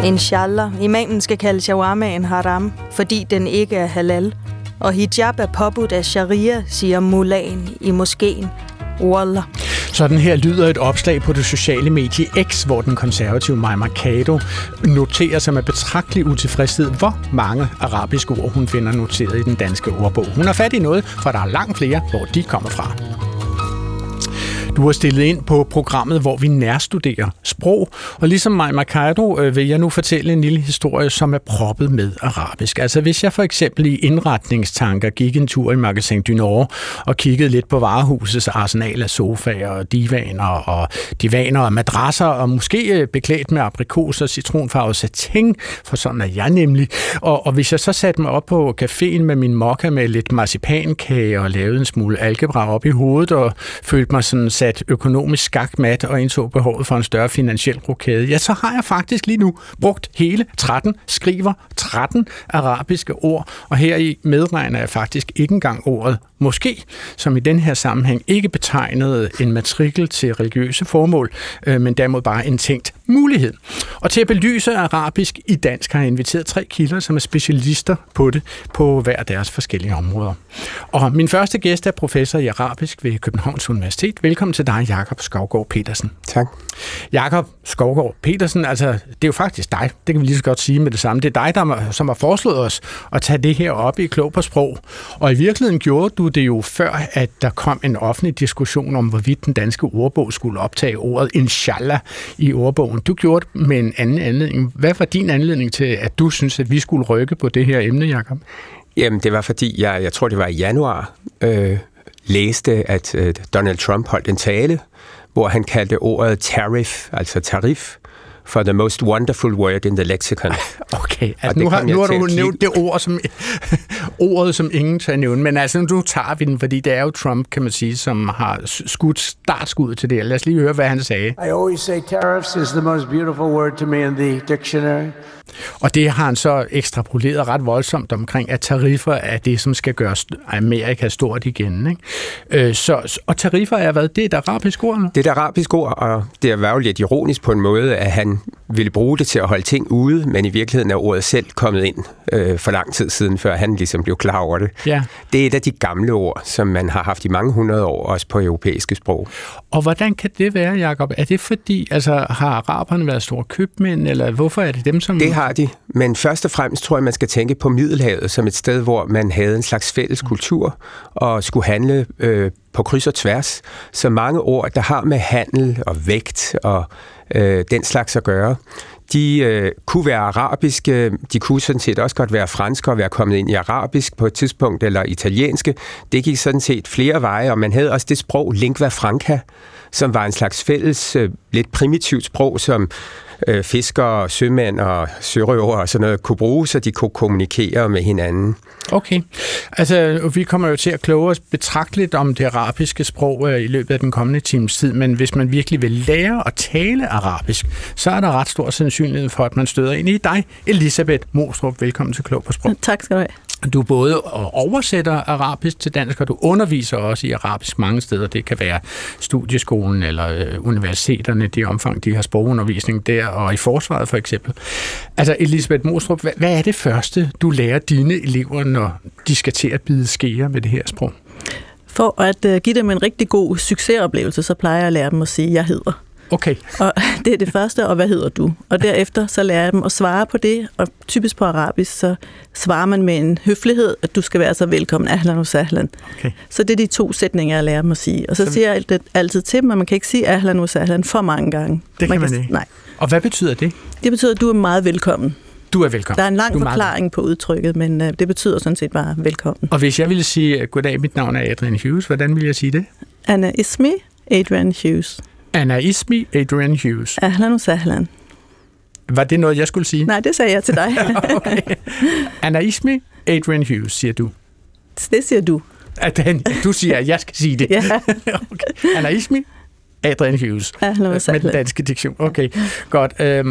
Inshallah, imamen skal kalde shawarmaen haram, fordi den ikke er halal. Og hijab er påbudt af sharia, siger mullaen i moskeen. Wallah. Sådan her lyder et opslag på det sociale medie X, hvor den konservative Mai Mercado noterer sig med betragtelig utilfredshed, hvor mange arabiske ord hun finder noteret i den danske ordbog. Hun har fat i noget, for der er langt flere, hvor de kommer fra. Du har stillet ind på programmet, hvor vi nærstuderer sprog, og ligesom Mai Mercado vil jeg nu fortælle en lille historie, som er proppet med arabisk. Altså hvis jeg for eksempel i indretningstanker gik en tur i Magasin du Nord og kiggede lidt på varehusets arsenal af sofaer og divaner og madrasser, og måske beklædt med aprikos og citronfarvet satin, for sådan er jeg nemlig. Og hvis jeg så satte mig op på caféen med min mokka med lidt marcipankage og lavede en smule algebra op i hovedet og følte mig sådan sat økonomisk skakmat og indså behovet for en større finansiel rokade, ja, så har jeg faktisk lige nu brugt hele 13 arabiske ord, og her i medregner jeg faktisk ikke engang ordet måske, som i den her sammenhæng ikke betegnede en matrikel til religiøse formål, men derimod bare en tænkt mulighed. Og til at belyse arabisk i dansk har jeg inviteret 3 kilder, som er specialister på det, på hver deres forskellige områder. Og min første gæst er professor i arabisk ved Københavns Universitet. Velkommen til dig, Jakob Skovgaard Petersen. Tak. Jakob Skovgaard Petersen, altså det er jo faktisk dig, det kan vi lige så godt sige med det samme. Det er dig, som har foreslået os at tage det her op i Klog på Sprog. Og i virkeligheden gjorde du det jo før, at der kom en offentlig diskussion om, hvorvidt den danske ordbog skulle optage ordet inshallah i ordbogen. Du gjorde det med en anden anledning. Hvad var din anledning til, at du synes, at vi skulle rykke på det her emne, Jakob? Jamen, det var fordi, jeg tror, det var i januar, læste, at Donald Trump holdt en tale, hvor han kaldte ordet tariff, altså tarif, for the most wonderful word in the lexicon. Okay, altså nu har du nævnt det ordet, som ingen tør nævne, men altså nu tager vi den, fordi det er jo Trump, kan man sige, som har skudt startskuddet til det. Lad os lige høre, hvad han sagde. I always say tariffs is the most beautiful word to me in the dictionary. Og det har han så ekstrapoleret ret voldsomt omkring, at tariffer er det, som skal gøre Amerika stort igen. Ikke? Og tariffer er hvad? Det er et arabisk ord? Det er et arabisk ord, og det var jo lidt ironisk på en måde, at han ville bruge det til at holde ting ude, men i virkeligheden er ordet selv kommet ind for lang tid siden, før han ligesom blev klar over det. Ja. Det er et af de gamle ord, som man har haft i mange hundrede år, også på europæiske sprog. Og hvordan kan det være, Jakob? Er det fordi, altså har araberne været store købmænd, eller hvorfor er det dem, som... Det har de, men først og fremmest tror jeg, man skal tænke på Middelhavet som et sted, hvor man havde en slags fælles kultur og skulle handle på kryds og tværs. Så mange ord, der har med handel og vægt og den slags at gøre, de kunne være arabiske, de kunne sådan set også godt være franske og være kommet ind i arabisk på et tidspunkt, eller italienske. Det gik sådan set flere veje, og man havde også det sprog, lingua franca, som var en slags fælles, lidt primitivt sprog, som fiskere, sømænd og sørøvere og sådan noget kunne bruge, så de kunne kommunikere med hinanden. Okay. Altså, vi kommer jo til at kloge os betragteligt om det arabiske sprog i løbet af den kommende times tid, men hvis man virkelig vil lære at tale arabisk, så er der ret stor sandsynlighed for, at man støder ind i dig, Elisabeth Mostrup. Velkommen til Klog på Sprog. Tak skal du have. Du både oversætter arabisk til dansk, og du underviser også i arabisk mange steder. Det kan være studieskolen eller universiteterne, de omfang, de har sprogundervisning der, og i forsvaret for eksempel. Altså, Elisabeth Mostrup, hvad er det første, du lærer dine elever, når de skal til at bide skeer med det her sprog? For at give dem en rigtig god succesoplevelse, så plejer jeg at lære dem at sige, jeg hedder. Okay. Og det er det første, og hvad hedder du? Og derefter så lærer jeg dem at svare på det, og typisk på arabisk, så svarer man med en høflighed, at du skal være så velkommen, ahlan og sahlan. Okay. Så det er de 2 sætninger, jeg lærer dem at sige. Og så siger jeg altid til dem, at man kan ikke sige ahlan og sahlan for mange gange. Det kan man ikke? Nej. Og hvad betyder det? Det betyder, at du er meget velkommen. Du er velkommen. Der er en lang forklaring på udtrykket, men det betyder sådan set bare velkommen. Og hvis jeg ville sige, goddag, mit navn er Adrian Hughes, hvordan ville jeg sige det? Ana ismi Adrian Hughes. Ana ismi Adrian Hughes. Ahlan og sahlan. Var det noget, jeg skulle sige? Nej, det sagde jeg til dig. Okay. Ana ismi Adrian Hughes, siger du. Det siger du. Du siger, at jeg skal sige det. Ja. Okay. Ana ismi Adrian Hughes. Ahlan og sahlan. Med den danske diktion. Okay, godt.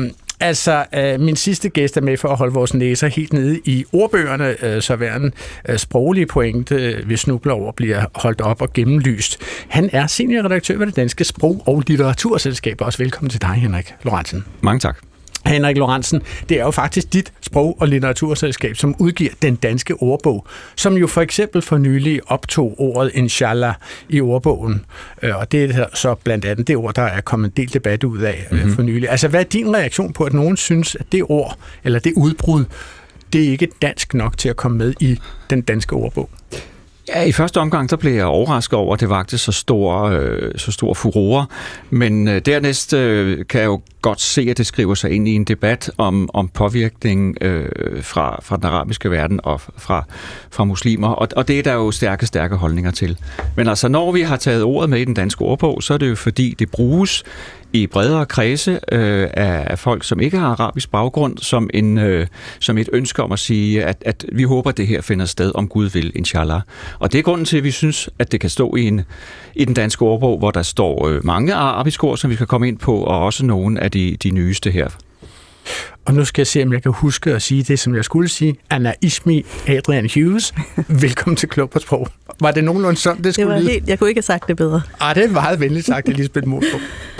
Min sidste gæst er med for at holde vores næser helt nede i ordbøgerne, så hver en sproglige pointe, vi snubler over, bliver holdt op og gennemlyst. Han er seniorredaktør ved det Danske Sprog- og Litteraturselskab. Også velkommen til dig, Henrik Lorentzen. Mange tak. Henrik Lorentzen, det er jo faktisk dit sprog- og litteraturselskab, som udgiver Den Danske Ordbog, som jo for eksempel for nylig optog ordet inshallah i ordbogen. Og det er så blandt andet det ord, der er kommet en del debat ud af for nylig. Altså, hvad er din reaktion på, at nogen synes, at det ord, eller det udbrud, det er ikke dansk nok til at komme med i Den Danske Ordbog? Ja, i første omgang, der blev jeg overrasket over, at det vagte så stor furore. Men dernæst kan jeg jo godt se, at det skriver sig ind i en debat om påvirkning fra den arabiske verden og fra muslimer. Og det er der jo stærke holdninger til. Men altså, når vi har taget ordet med i Den Danske Ordbog, så er det jo fordi, det bruges i bredere kredse af folk, som ikke har arabisk baggrund, som et ønske om at sige, at vi håber, at det her finder sted, om Gud vil, inshallah. Og det er grunden til, at vi synes, at det kan stå i Den Danske Ordbog, hvor der står mange arabiske ord, som vi kan komme ind på, og også nogle af de nyeste her. Og nu skal jeg se, om jeg kan huske at sige det, som jeg skulle sige. Anna Ismi Adrian Hughes. Velkommen til Klog på Sprog. Var det nogenlunde sådan, det skulle lyde? Jeg kunne ikke have sagt det bedre. Det er meget venligt sagt, Elisabeth Mostrup.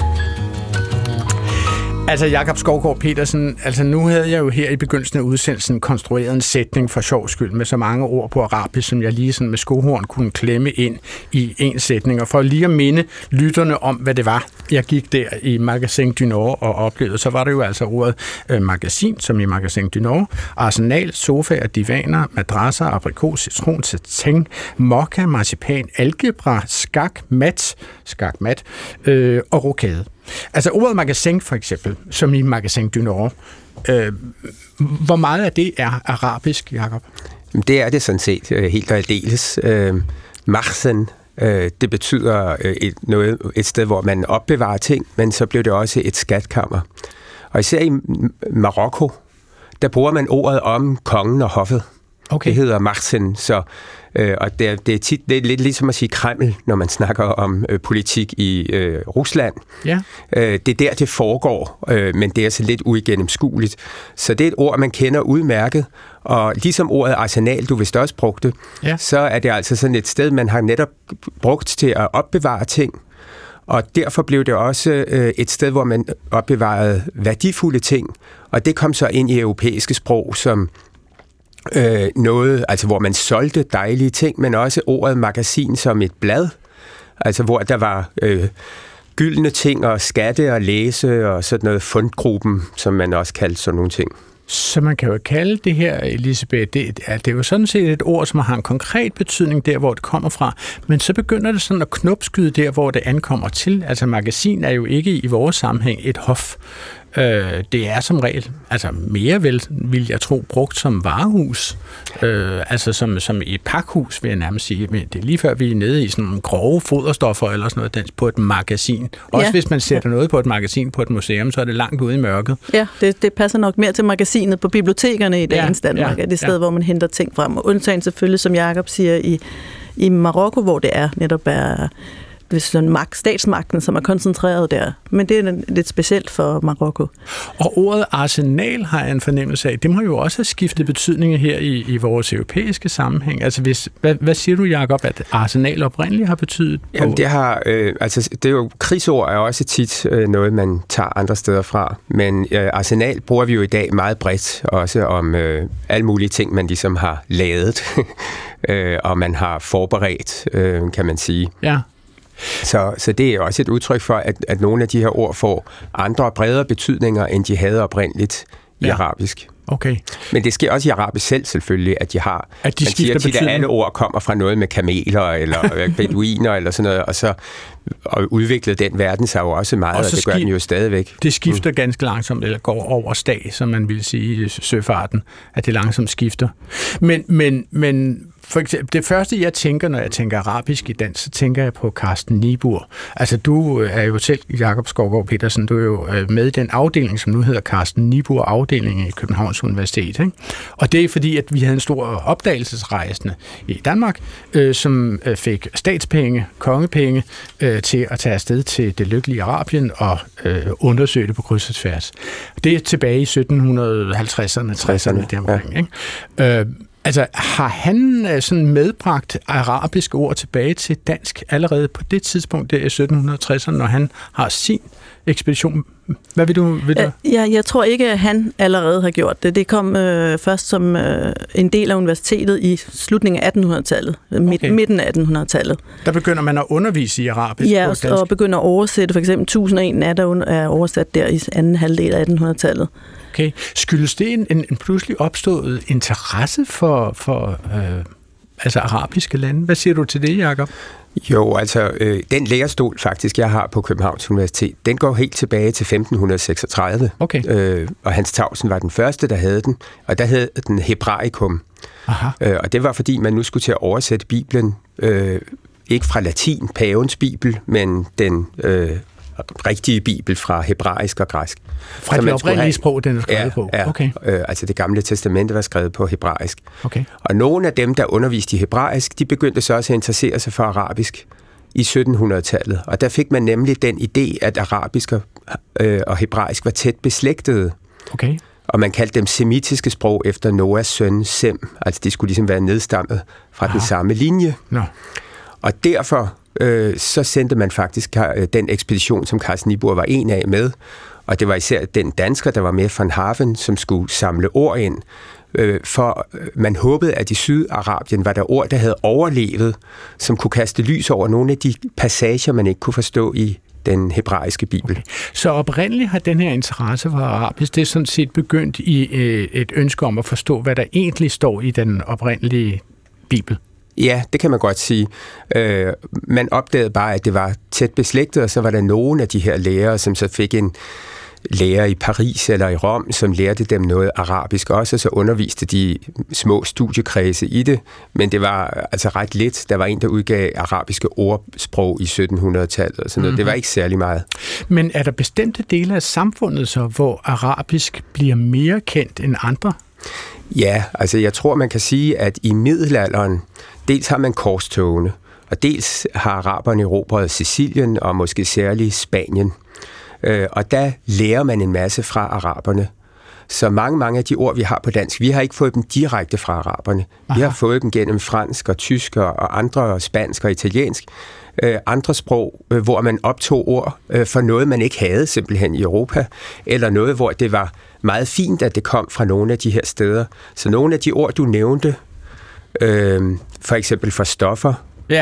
Altså, Jakob Skovgaard Petersen, nu havde jeg jo her i begyndelsen af udsendelsen konstrueret en sætning for sjov skyld med så mange ord på arabisk, som jeg lige sådan med skohorn kunne klemme ind i en sætning. Og for lige at minde lytterne om, hvad det var, jeg gik der i Magasin du Nord og oplevede, så var det jo altså ordet magasin, som i Magasin du Nord, arsenal, sofaer, divaner, madrasser, aprikos, citron, satin, mokka, marcipan, algebra, skakmat og rokade. Altså ordet magasin for eksempel, som i Magasin du Nord, hvor meget af det er arabisk, Jakob? Det er det sådan set helt og aldeles. Magsen, det betyder et sted, hvor man opbevarer ting, men så blev det også et skatkammer. Og især i Marokko, der bruger man ordet om kongen og hoffet. Okay. Det hedder Magsen, så og det er lidt ligesom at sige Kreml, når man snakker om politik i Rusland. Ja. Det er der, det foregår, men det er så lidt uigennemskueligt. Så det er et ord, man kender udmærket, og ligesom ordet arsenal, du vist også brugte, så er det altså sådan et sted, man har netop brugt til at opbevare ting, og derfor blev det også et sted, hvor man opbevarede værdifulde ting, og det kom så ind i europæiske sprog som noget, altså hvor man solgte dejlige ting, men også ordet magasin som et blad, altså hvor der var gyldne ting og skatte og læse og sådan noget, fundgruppen, som man også kaldte sådan nogle ting. Så man kan jo kalde det her, Elisabeth, det er jo sådan set et ord, som har en konkret betydning der, hvor det kommer fra, men så begynder det sådan at knopskyde der, hvor det ankommer til. Altså magasin er jo ikke i vores sammenhæng et hof. Det er som regel, altså mere vil jeg tro, brugt som varehus, altså som et pakhus, vil jeg nærmest sige. Men det er lige før, vi er nede i sådan nogle grove foderstoffer eller sådan noget på et magasin. Også hvis man sætter noget på et magasin på et museum, så er det langt ude i mørket. Ja, det passer nok mere til magasinet på bibliotekerne i dagens Danmark. Det sted, hvor man henter ting frem. Og undtagen selvfølgelig, som Jakob siger, i Marokko, hvor det er netop er statsmagten, som er koncentreret der. Men det er lidt specielt for Marokko. Og ordet arsenal har jeg en fornemmelse af. Det må jo også have skiftet betydninger her i vores europæiske sammenhæng. Altså hvad siger du, Jakob, at arsenal oprindeligt har betydet? Jamen det har, det er jo, krigsord er også tit noget, man tager andre steder fra. Men arsenal bruger vi jo i dag meget bredt, også om alle mulige ting, man ligesom har lavet, og man har forberedt, kan man sige. Ja. Så det er også et udtryk for, at nogle af de her ord får andre bredere betydninger, end de havde oprindeligt i arabisk. Okay. Men det sker også i arabisk selv selvfølgelig, at de har... At de skifter betydning. At alle ord kommer fra noget med kameler eller beduiner eller sådan noget, og udviklet den verden sig jo også meget, og det gør den jo stadigvæk. Det skifter ganske langsomt, eller går over stag, som man vil sige i søfarten, at det langsomt skifter. Men for eksempel, det første, jeg tænker, når jeg tænker arabisk i dans, så tænker jeg på Carsten Niebuhr. Altså, du er jo selv, Jakob Skovgaard Petersen, du er jo med i den afdeling, som nu hedder Carsten Niebuhr-afdelingen i Københavns Universitet. Ikke? Og det er fordi, at vi havde en stor opdagelsesrejsende i Danmark, som fik statspenge, kongepenge, til at tage afsted til det lykkelige Arabien og undersøge det på kryds og tværs. Det er tilbage i 1750'erne, 60'erne deromkring. Ikke? Altså, har han sådan medbragt arabiske ord tilbage til dansk allerede på det tidspunkt, der i 1760'erne, når han har sin ekspedition? Hvad vil du? Ja, jeg tror ikke, at han allerede har gjort det. Det kom først som en del af universitetet i slutningen af 1800-tallet, midten af 1800-tallet. Der begynder man at undervise i arabisk på dansk? Ja, og begynder at oversætte. For eksempel 1001 er oversat der i anden halvdel af 1800-tallet. Okay. Skyldes det en pludselig opstået interesse for arabiske lande? Hvad siger du til det, Jacob? Jo, altså den lærestol faktisk, jeg har på Københavns Universitet, den går helt tilbage til 1536. Okay. Og Hans Tausen var den første, der havde den, og der hed den Hebraikum. Aha. Og det var, fordi man nu skulle til at oversætte Bibelen, ikke fra latin, pavens bibel, men den rigtige bibel fra hebraisk og græsk. Fra det oprindelige sprog, den er skrevet på? Ja, okay. Altså det gamle testamente var skrevet på hebraisk. Okay. Og nogle af dem, der underviste i hebraisk, de begyndte så også at interessere sig for arabisk i 1700-tallet. Og der fik man nemlig den idé, at arabisk og hebraisk var tæt beslægtede. Okay. Og man kaldte dem semitiske sprog efter Noahs søn Sem. Altså de skulle ligesom være nedstammet fra den samme linje. No. Og derfor så sendte man faktisk den ekspedition, som Carsten Niebuhr var en af med, og det var især den dansker, der var med von Haven, som skulle samle ord ind, for man håbede, at i Sydarabien var der ord, der havde overlevet, som kunne kaste lys over nogle af de passager, man ikke kunne forstå i den hebraiske bibel. Okay. Så oprindeligt har den her interesse for arabisk, det er sådan set begyndt i et ønske om at forstå, hvad der egentlig står i den oprindelige bibel. Ja, det kan man godt sige. Man opdagede bare, at det var tæt beslægtet, og så var der nogle af de her lærere, som så fik en lærer i Paris eller i Rom, som lærte dem noget arabisk også, og så underviste de små studiekredse i det. Men det var altså ret lidt. Der var en, der udgav arabiske ordsprog i 1700-tallet og sådan noget. Det var ikke særlig meget. Men er der bestemte dele af samfundet så, hvor arabisk bliver mere kendt end andre? Ja, altså jeg tror, man kan sige, at i middelalderen, dels har man korstogene, og dels har araberne erobret Sicilien og måske særligt Spanien. Og der lærer man en masse fra araberne. Så mange af de ord, vi har på dansk, vi har ikke fået dem direkte fra araberne. Vi har fået dem gennem fransk og tysk og andre, spansk og italiensk. Andre sprog, hvor man optog ord for noget, man ikke havde simpelthen i Europa, eller noget, hvor det var meget fint, at det kom fra nogle af de her steder. Så nogle af de ord, du nævnte, for eksempel for stoffer,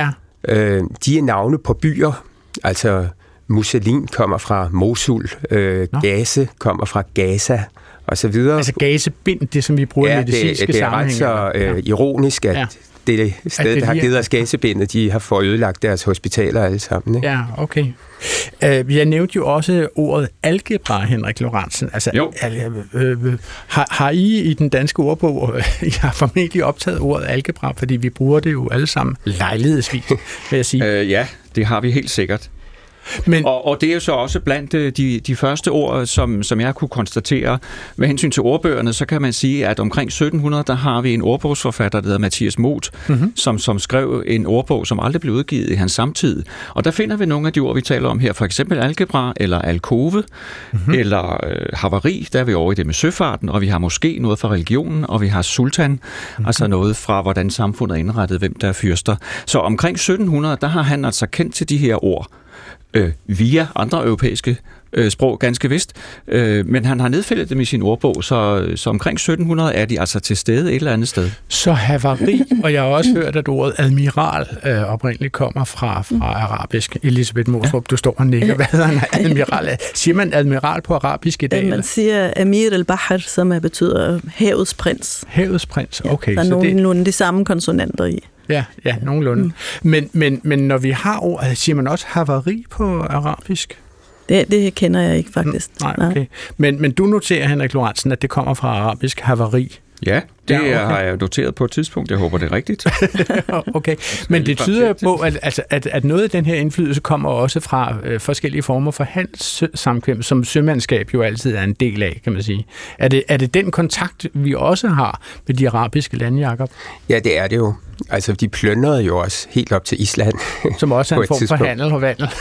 de er navne på byer. Altså Musselin kommer fra Mosul, Gaze kommer fra Gaza, og så videre. Altså gazebind, det som vi bruger i medicinske sammenhænge. Det er ret så ironisk, at det sted, der har givet os gazebindet, de har fået ødelagt deres hospitaler alle sammen. Ikke? Ja, okay. Jeg nævnte jo også ordet algebra, Henrik Lorentzen. Altså, har I den danske ordbog, I har formentlig optaget ordet algebra, fordi vi bruger det jo alle sammen lejlighedsvis, vil jeg sige. Ja, det har vi helt sikkert. Men, og det er jo så også blandt de første ord, som jeg kunne konstatere. Med hensyn til ordbøgerne, så kan man sige, at omkring 1700, der har vi en ordbogsforfatter, der hedder Mathias Moth, som skrev en ordbog, som aldrig blev udgivet i hans samtid. Og der finder vi nogle af de ord, vi taler om her, for eksempel algebra, eller alkove, eller havari, der er vi over i det med søfarten, og vi har måske noget fra religionen, og vi har sultan, altså noget fra, hvordan samfundet er indrettet, hvem der er fyrster. Så omkring 1700, der har han altså kendt til de her ord, via andre europæiske sprog, ganske vist. Men han har nedfældet dem i sin ordbog, så omkring 1700 er de altså til stede et eller andet sted. Så havari, og jeg har også hørt, at ordet admiral oprindeligt kommer fra arabisk. Elisabeth Mostrup, du står og nikker. Hvad hedder han? Admiral? Siger man admiral på arabisk i dag? Man siger Amir al-Bahr, som betyder havets prins. Havets prins, okay. Der er nogenlunde de samme konsonanter i. Ja, nogenlunde. Men når vi har ord, siger man også havari på arabisk? Det kender jeg ikke faktisk. Nej, okay. Men du noterer, Henrik Lorentzen, at det kommer fra arabisk havari? Ja, det har jeg noteret på et tidspunkt. Jeg håber, det er rigtigt. Okay, men det tyder på, at noget af den her indflydelse kommer også fra forskellige former for handelssamkvem, som sømandskab jo altid er en del af, kan man sige. Er det den kontakt, vi også har med de arabiske lande, Jacob? Ja, det er det jo. Altså, de plyndrede jo også helt op til Island. Som også er en form for handel og vandel.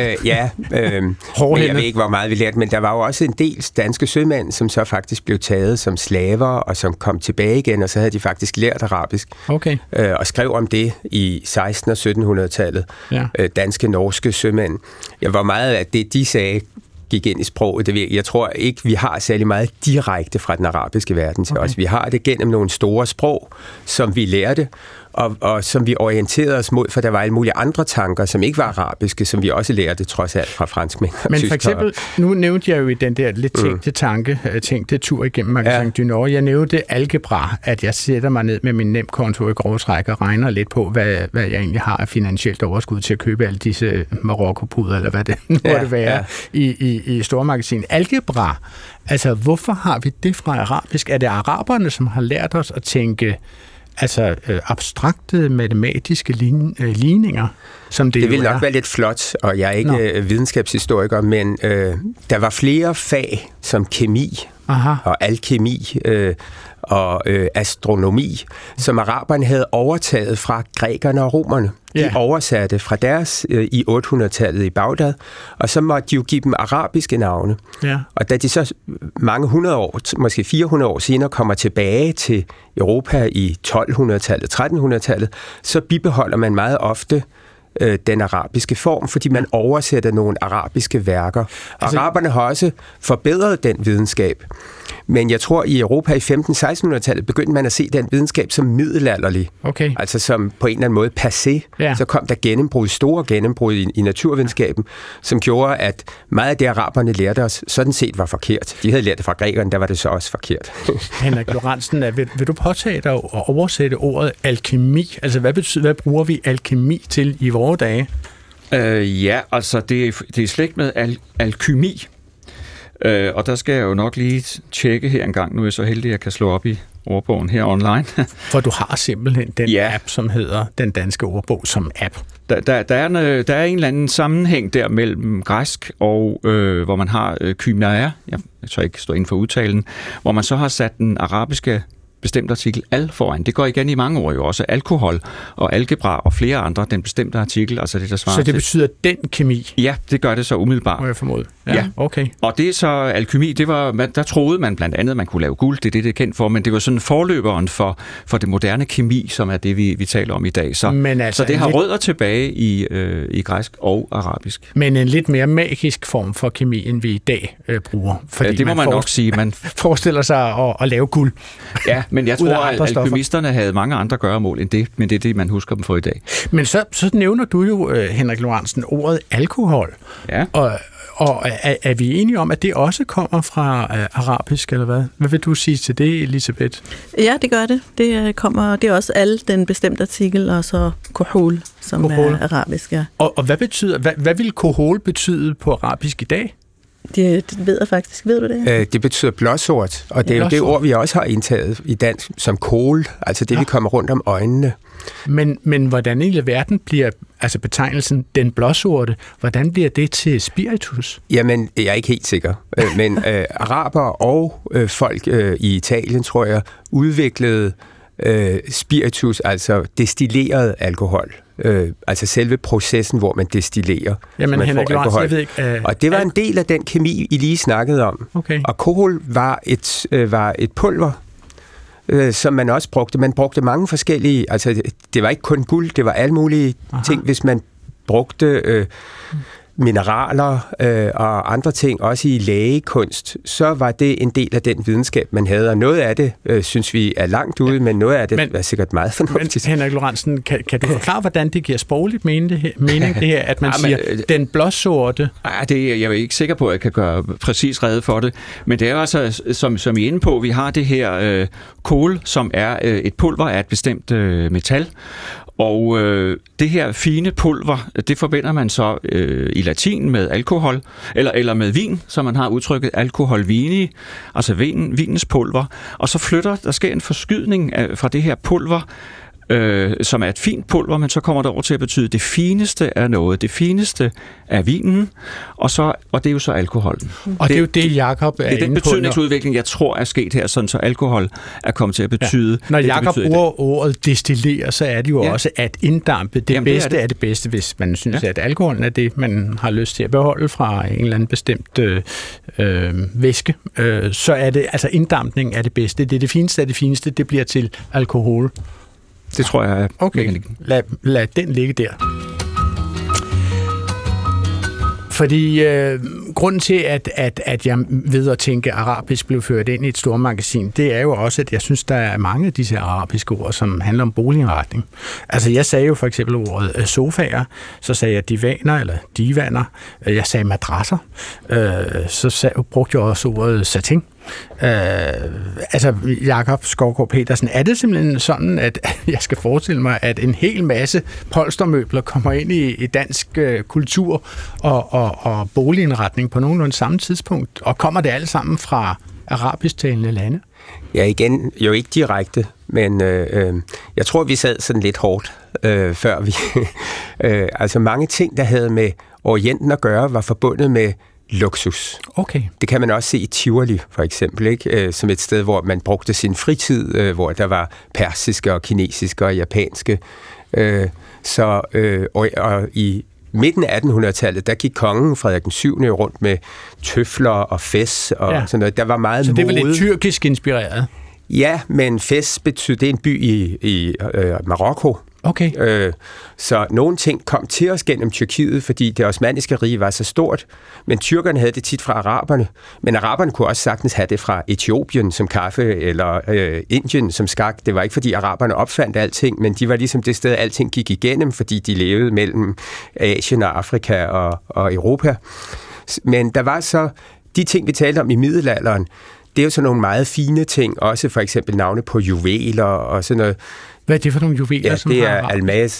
Men jeg ved ikke, hvor meget vi lærte, men der var jo også en del danske sømænd, som så faktisk blev taget som slaver, og som kom tilbage tilbage igen, og så havde de faktisk lært arabisk. Okay. Og skrev om det i 1600- og 1700-tallet. Ja. Danske, norske sømænd. Hvor meget af det, de sagde, gik ind i sproget. Jeg tror ikke, vi har særlig meget direkte fra den arabiske verden til os. Vi har det gennem nogle store sprog, som vi lærte, og som vi orienterede os mod, for der var alle mulige andre tanker, som ikke var arabiske, som vi også lærte trods alt fra franskmænd. Men for eksempel, nu nævnte jeg jo i den der lidt tænkte tur igennem Magasin du Nord, jeg nævnte algebra, at jeg sætter mig ned med min nemkonto i grove træk og regner lidt på, hvad jeg egentlig har af finansielt overskud til at købe alle disse Marokko-puder, eller hvad det måtte være, i stormagasin. Algebra, altså hvorfor har vi det fra arabisk? Er det araberne, som har lært os at tænke abstrakte matematiske ligninger, som det vil jo nok være lidt flot, og jeg er ikke videnskabshistoriker, men der var flere fag som kemi og alkemi og astronomi, som araberne havde overtaget fra grækerne og romerne. De oversatte fra deres i 800-tallet i Bagdad, og så måtte de jo give dem arabiske navne. Ja. Og da de så mange 100 år, måske 400 år senere, kommer tilbage til Europa i 1200-tallet, 1300-tallet, så bibeholder man meget ofte den arabiske form, fordi man oversætter nogle arabiske værker. Araberne har også forbedret den videnskab. Men jeg tror, i Europa i 1500-1600-tallet begyndte man at se den videnskab som middelalderlig. Okay. Altså som på en eller anden måde passé. Ja. Så kom der store gennembrud i naturvidenskaben, som gjorde, at meget af det, araberne lærte os, sådan set var forkert. De havde lært det fra grækerne, der var det så også forkert. Henrik Lorentzen, vil du påtage dig at oversætte ordet alkemi? Altså, hvad bruger vi alkemi til i vore dage? Altså, det er slægt med alkymi. Og der skal jeg jo nok lige tjekke her en gang. Nu er jeg så heldig, at jeg kan slå op i ordbogen her online. For du har simpelthen den app, som hedder Den Danske Ordbog som app. Der er en eller anden sammenhæng der mellem græsk og hvor man har kymaia, jeg tør ikke stå inden for udtalen, hvor man så har sat den arabiske bestemt artikel al foran. Det går igen i mange ord jo også. Alkohol og algebra og flere andre, den bestemte artikel, altså det, der svarer. Så det betyder den kemi? Ja, det gør det så umiddelbart. Må jeg formode. Ja, okay. Og det er så alkymi, der troede man blandt andet, man kunne lave guld, det er det er kendt for, men det var sådan forløberen for det moderne kemi, som er det, vi taler om i dag. Så det har rødder tilbage i græsk og arabisk. Men en lidt mere magisk form for kemi, end vi i dag bruger. Fordi det må man nok sige. Man forestiller sig at lave guld. Ja, men jeg tror, at alkymisterne havde mange andre gøremål end det, men det er det, man husker dem for i dag. Men så nævner du jo, Henrik Lorentzen, ordet alkohol. Ja. Og er vi enige om, at det også kommer fra arabisk, eller hvad? Hvad vil du sige til det, Elisabeth? Ja, det gør det. Det er også den bestemte artikel, og så kohol, som er arabisk. Ja. Og hvad vil kohol betyde på arabisk i dag? Det ved jeg faktisk. Ved du det? Det betyder blåsort, og det er jo det ord, vi også har indtaget i dansk som kål, altså det, vi kommer rundt om øjnene. Men hvordan i verden bliver betegnelsen den blåsorte, hvordan bliver det til spiritus? Jamen, jeg er ikke helt sikker. Men araber og folk i Italien, tror jeg, udviklede spiritus, altså destilleret alkohol. Altså selve processen, hvor man destillerer. Jamen, Henrik Lorentzen, jeg ved ikke... Og det var en del af den kemi, I lige snakkede om. Okay. Og kohol var et pulver, som man også brugte. Man brugte mange forskellige... Altså, det var ikke kun guld, det var alle mulige ting. Hvis man brugte mineraler og andre ting, også i lægekunst, så var det en del af den videnskab, man havde. Og noget af det, synes vi, er langt ude, men noget af det er sikkert meget fornuftigt. Men Henrik Lorentzen, kan du forklare, hvordan det giver sprogligt mening, det her, at man siger, den blåsorte? Jeg er ikke sikker på, at jeg kan gøre præcis rede for det, men det er altså, som I er inde på, vi har det her kål, som er et pulver af et bestemt metal, og det her fine pulver, det forbinder man så i latin med alkohol, eller med vin, så man har udtrykket alkohol vini, altså vinens pulver, og så der sker en forskydning fra det her pulver som er et fint pulver, men så kommer det over til at betyde det fineste af noget. Det fineste af vinen, og det er jo så alkoholen. Og det er jo det, Jakob er inde på. Det er den betydningsudvikling, jeg tror er sket her, sådan så alkohol er kommet til at betyde... Ja. Når Jakob bruger ordet destillere, så er det jo også at inddampe det bedste af det bedste, hvis man synes, at alkoholen er det, man har lyst til at beholde fra en eller anden bestemt væske. Så er det, altså inddampning er det bedste. Det er det fineste af det fineste, det bliver til alkohol. Det tror jeg er... Okay, lad den ligge der. Fordi grunden til, at jeg ved at tænke, at arabisk blev ført ind i et stort magasin, det er jo også, at jeg synes, der er mange af disse arabiske ord, som handler om boligindretning. Altså, jeg sagde jo for eksempel ordet sofaer, så sagde jeg divaner eller divaner, jeg sagde madrasser, så brugte jeg også ordet satin. Altså, Jakob Skovgaard Petersen, er det simpelthen sådan, at jeg skal forestille mig, at en hel masse polstermøbler kommer ind i dansk kultur og boligindretning på nogenlunde samme tidspunkt, og kommer det alt sammen fra arabisktalende lande? Ja, igen, jo ikke direkte, men jeg tror, vi sad sådan lidt hårdt før vi... altså, mange ting, der havde med Orienten at gøre, var forbundet med luksus. Okay. Det kan man også se i Tivoli, for eksempel, ikke? Som et sted, hvor man brugte sin fritid, hvor der var persiske og kinesiske og japanske. Og i midten af 1800-tallet, der gik kongen Frederik 7. rundt med tøfler og fes og sådan noget. Der var meget mode. Så det var lidt tyrkisk inspireret? Ja, men Fes betyder, det er en by i Marokko. Okay. Så nogle ting kom til os gennem Tyrkiet, fordi det osmanniske rige var så stort, men tyrkerne havde det tit fra araberne, men araberne kunne også sagtens have det fra Etiopien som kaffe, eller Indien som skak. Det var ikke, fordi araberne opfandt alting, men de var ligesom det sted, alting gik igennem, fordi de levede mellem Asien og Afrika og Europa. Men der var så de ting, vi talte om i middelalderen, det er jo sådan nogle meget fine ting, også for eksempel navne på juveler og sådan noget. Hvad er det for nogle juveler, ja, som det har er almas,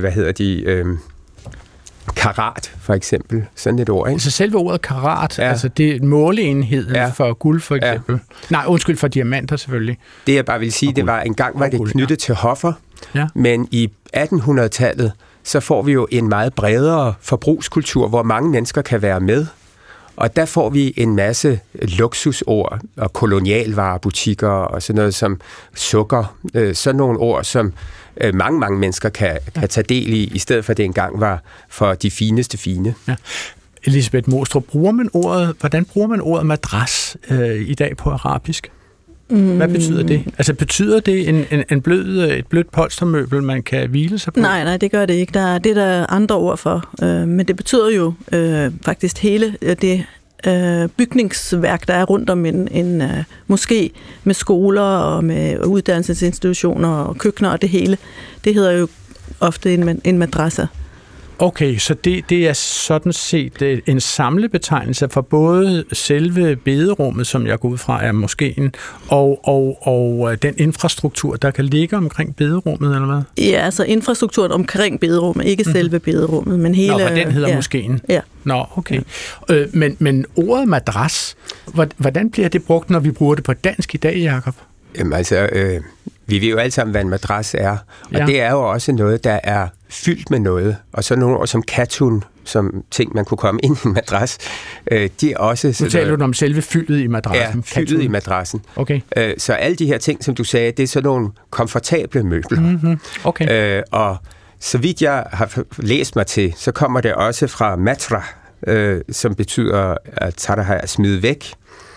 karat for eksempel, sådan et ord, ikke? Altså selve ordet karat, altså det er måleenheden for guld for eksempel. Ja. Nej, undskyld, for diamanter selvfølgelig. Det jeg bare vil sige, det var engang var det knyttet til hoffer, men i 1800-tallet, så får vi jo en meget bredere forbrugskultur, hvor mange mennesker kan være med. Og der får vi en masse luksusord og kolonialvarebutikker og sådan noget som sukker. Sådan nogle ord, som mange mennesker kan tage del i stedet for det engang var for de fineste fine. Ja. Elisabeth Mostrup, hvordan bruger man ordet madras i dag på arabisk? Hvad betyder det? Altså betyder det et blødt polstermøbel, man kan hvile sig på? Nej, det gør det ikke. Det er der andre ord for. Men det betyder jo faktisk hele det bygningsværk, der er rundt om en moské med skoler og med uddannelsesinstitutioner og køkkener og det hele. Det hedder jo ofte en madrasa. Okay, så det er sådan set en samlebetegnelse for både selve bederummet, som jeg går ud fra er moskéen, og den infrastruktur, der kan ligge omkring bederummet, eller hvad? Ja, altså infrastrukturen omkring bederummet, ikke selve bederummet, men hele... Nå, hvad den hedder moskéen? Ja. Nå, okay. Ja. Men ordet madras, hvordan bliver det brugt, når vi bruger det på dansk i dag, Jakob? Jamen altså, vi ved jo alle sammen, hvad en madras er, og det er jo også noget, der er fyldt med noget, og så nogle ord som katun, som ting, man kunne komme ind i en madras, de er også... Nu taler du om selve fyldet i madrassen. Ja, fyldet i madrassen. Okay. Så alle de her ting, som du sagde, det er sådan nogle komfortable møbler. Mm-hmm. Okay. Og så vidt jeg har læst mig til, så kommer det også fra matra, som betyder at smide væk.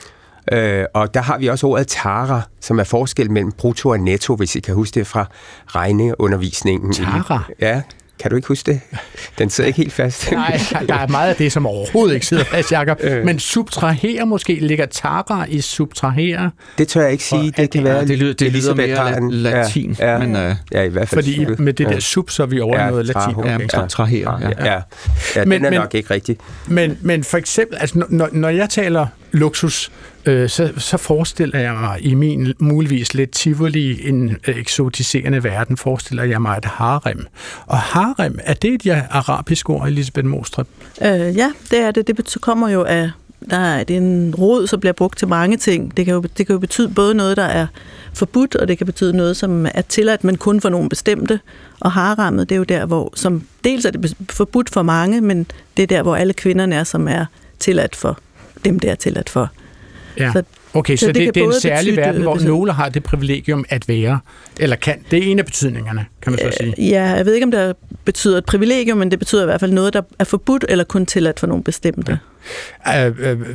Og der har vi også ordet tara, som er forskel mellem brutto og netto, hvis I kan huske det fra regneundervisningen. Tara? Ja, kan du ikke huske det? Den sidder ikke helt fast. Nej, der er meget af det, som overhovedet ikke sidder fast, Jakob. Men subtrahere måske, ligger tara i subtrahere? Det tør jeg ikke sige. Det kan være... Det lyder mere latin. Ja, men, i hvert fald. Fordi med det der sub, så er vi over noget latin. Okay. Subtrahere. Ja, den er nok ikke rigtig. Men for eksempel, altså, når jeg taler luksus, så forestiller jeg mig i min muligvis lidt Tivoli, en eksotiserende verden, forestiller jeg mig et harem. Og harem, er det et arabisk ord, Elisabeth Mostrup? Ja, det er det. Det kommer jo af det er en rod, som bliver brugt til mange ting. Det kan jo betyde både noget, der er forbudt, og det kan betyde noget, som er tilladt, men kun for nogle bestemte. Og harammet, det er jo der, hvor som dels er det forbudt for mange, men det er der, hvor alle kvinderne er, som er tilladt for dem, der er tilladt for. Ja. Okay, så det er en særlig verden, hvor nogle har det privilegium at være, eller kan. Det er en af betydningerne, kan man så sige. Ja, jeg ved ikke, om det betyder et privilegium, men det betyder i hvert fald noget, der er forbudt eller kun tilladt for nogle bestemte. Ja.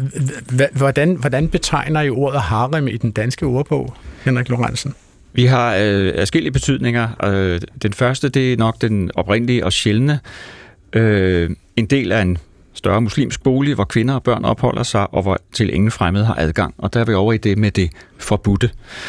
Hvordan betegner I ordet harem i den danske ordbog, Henrik Lorentzen? Vi har forskellige betydninger. Den første, det er nok den oprindelige og sjældne. En del af en større muslimsk bolig, hvor kvinder og børn opholder sig, og hvor til ingen fremmede har adgang. Og der er vi over i det med det forbudte.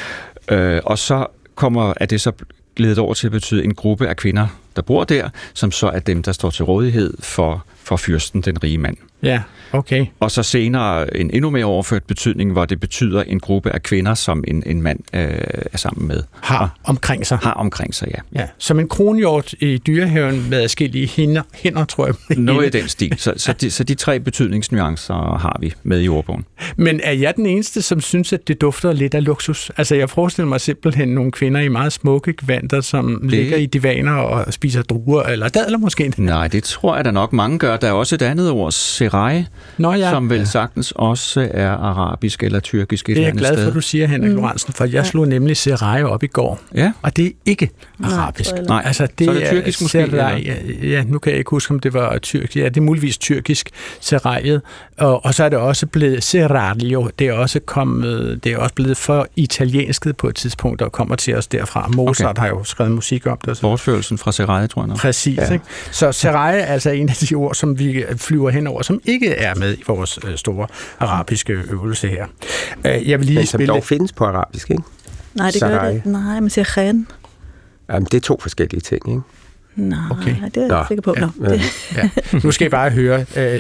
Og så er det så glædet over til at betyde en gruppe af kvinder, der bor der, som så er dem, der står til rådighed for fyrsten, den rige mand. Ja, okay. Og så senere en endnu mere overført betydning, hvor det betyder en gruppe af kvinder, som en mand er sammen med. Har omkring sig. Har omkring sig, ja. Som en kronhjort i dyrehaven med adskillige hænder, tror jeg. Noget i den stil. Så de 3 betydningsnuancer har vi med i ordbogen. Men er jeg den eneste, som synes, at det dufter lidt af luksus? Altså, jeg forestiller mig simpelthen nogle kvinder i meget smukke kvanter, som ligger i divaner og spiser druer, eller dadler måske. Nej, det tror jeg da nok mange gør. Der er også et andet ord, serai, som vel sagtens også er arabisk eller tyrkisk et eller andet sted. Det er jeg glad for, du siger, Henrik Lorentzen, for jeg slog nemlig serai op i går, og det er ikke arabisk. Nej, altså, det så er det tyrkisk måske? Ja, nu kan jeg ikke huske, om det var tyrkisk. Ja, det er muligvis tyrkisk, seraiet, og så er det også blevet seraglio. Det er også blevet for italiensket på et tidspunkt, der kommer til os derfra. Mozart har jo skrevet musik om det. Bortførelsen fra serai, tror jeg nok. Præcis, ikke? Så serai er altså en af de ord, som vi flyver henover, som ikke er med i vores store arabiske øvelse her. Jeg vil lige men som dog findes på arabisk, ikke? Nej, det gør det. Nej, man siger khan. Jamen, det er 2 forskellige ting, ikke? Nej, det er jeg sikker på. Ja. Nu skal jeg bare høre,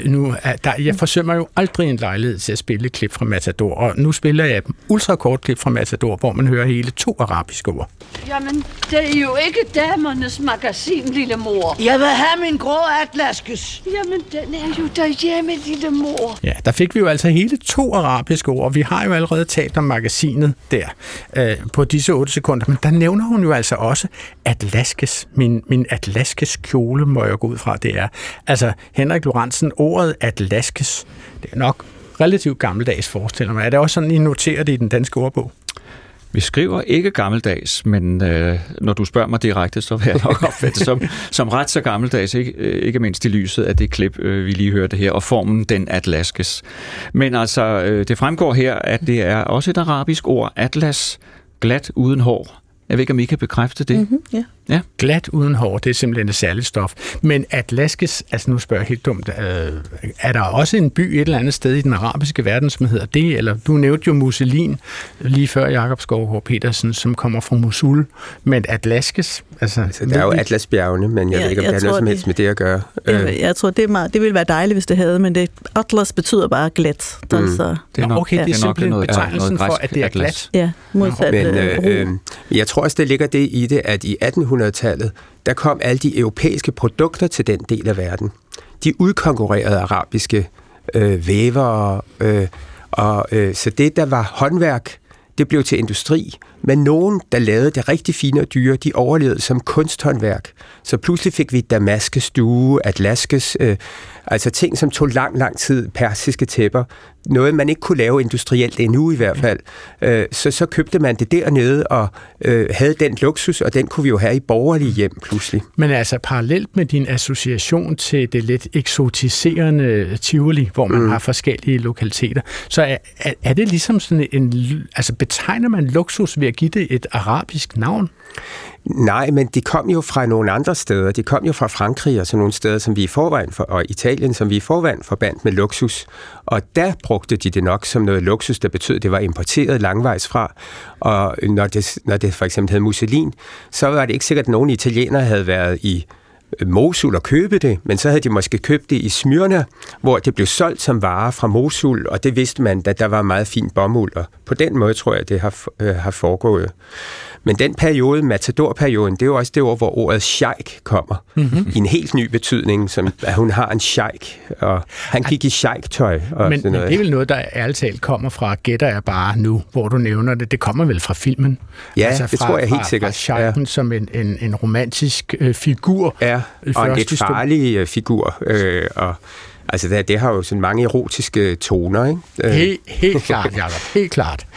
jeg forsømmer jo aldrig en lejlighed til at spille et klip fra Matador, og nu spiller jeg et ultrakort klip fra Matador, hvor man hører hele 2 arabiske ord. Jamen, det er jo ikke damernes magasin, lille mor. Jeg vil have min grå atlaskes. Jamen, den er jo derhjemme, lille mor. Ja, der fik vi jo altså hele 2 arabiske ord, og vi har jo allerede talt om magasinet der på disse 8 sekunder, men der nævner hun jo altså også atlaskes, min atlaskes kjole, må jeg gå ud fra, det er. Altså, Henrik Lorentzen, ordet atlaskes, det er nok relativt gammeldags, forestiller mig. Er det også sådan, I noterer det i den danske ordbog? Vi skriver ikke gammeldags, men når du spørger mig direkte, så vil jeg nok opfatte det som ret så gammeldags, ikke mindst i lyset af det klip, vi lige hørte her, og formen den atlaskes. Men altså, det fremgår her, at det er også et arabisk ord, atlas, glat uden hår. Jeg ved ikke, om I kan bekræfte det? Ja. Glat uden hår, det er simpelthen et særligt stof. Men atlaskes, altså nu spørger jeg helt dumt, er der også en by et eller andet sted i den arabiske verden, som hedder det? Eller du nævnte jo Musselin lige før, Jakob Skovgaard Petersen, som kommer fra Mosul. Men atlaskes, altså der er jo Atlasbjergene, men jeg ved ikke, om det har noget som helst med det at gøre. Jeg tror, det ville være dejligt, hvis det havde, men Atlas betyder bare glat. Så det er nok, okay, det er simpelthen betegnelsen for, at det er glat. Ja, modsat jeg tror også, der ligger det i det, at i 1800-tallet, der kom alle de europæiske produkter til den del af verden. De udkonkurrerede arabiske vævere, så det, der var håndværk, det blev til industri. Men nogen, der lavede det rigtig fine og dyre, de overlevede som kunsthåndværk. Så pludselig fik vi damaskes due, atlaskes, altså ting, som tog lang tid, persiske tæpper. Noget, man ikke kunne lave industrielt endnu i hvert fald. Så købte man det dernede og havde den luksus, og den kunne vi jo have i borgerlige hjem pludselig. Men altså parallelt med din association til det lidt eksotiserende Tivoli, hvor man har forskellige lokaliteter, så er det ligesom sådan altså betegner man luksus ved at give det et arabisk navn? Nej, men de kom jo fra nogle andre steder. De kom jo fra Frankrig og sådan nogle steder, som vi i forvejen og Italien, som vi i forvejen forbandt med luksus. Og der brugte de det nok som noget luksus, der betød, at det var importeret langvejs fra. Og når det for eksempel hed Musselin, så var det ikke sikkert, at nogen italienere havde været i Mosul og købe det, men så havde de måske købt det i Smyrna, hvor det blev solgt som vare fra Mosul, og det vidste man, at der var meget fin bomuld, og på den måde tror jeg, det har foregået. Men den periode, matadorperioden, det er jo også det ord, hvor ordet sheik kommer. I en helt ny betydning, som at hun har en sheik, og han gik i sheik-tøj. Og men det er vel noget, der ærligt talt kommer fra Gætter jeg bare nu, hvor du nævner det. Det kommer vel fra filmen? Ja, altså det tror jeg helt sikkert. Fra sheiken som en romantisk figur. Ja, og en lidt farlig figur. Og altså, det har jo sådan mange erotiske toner, ikke? Helt klart, Jacob. Helt klart.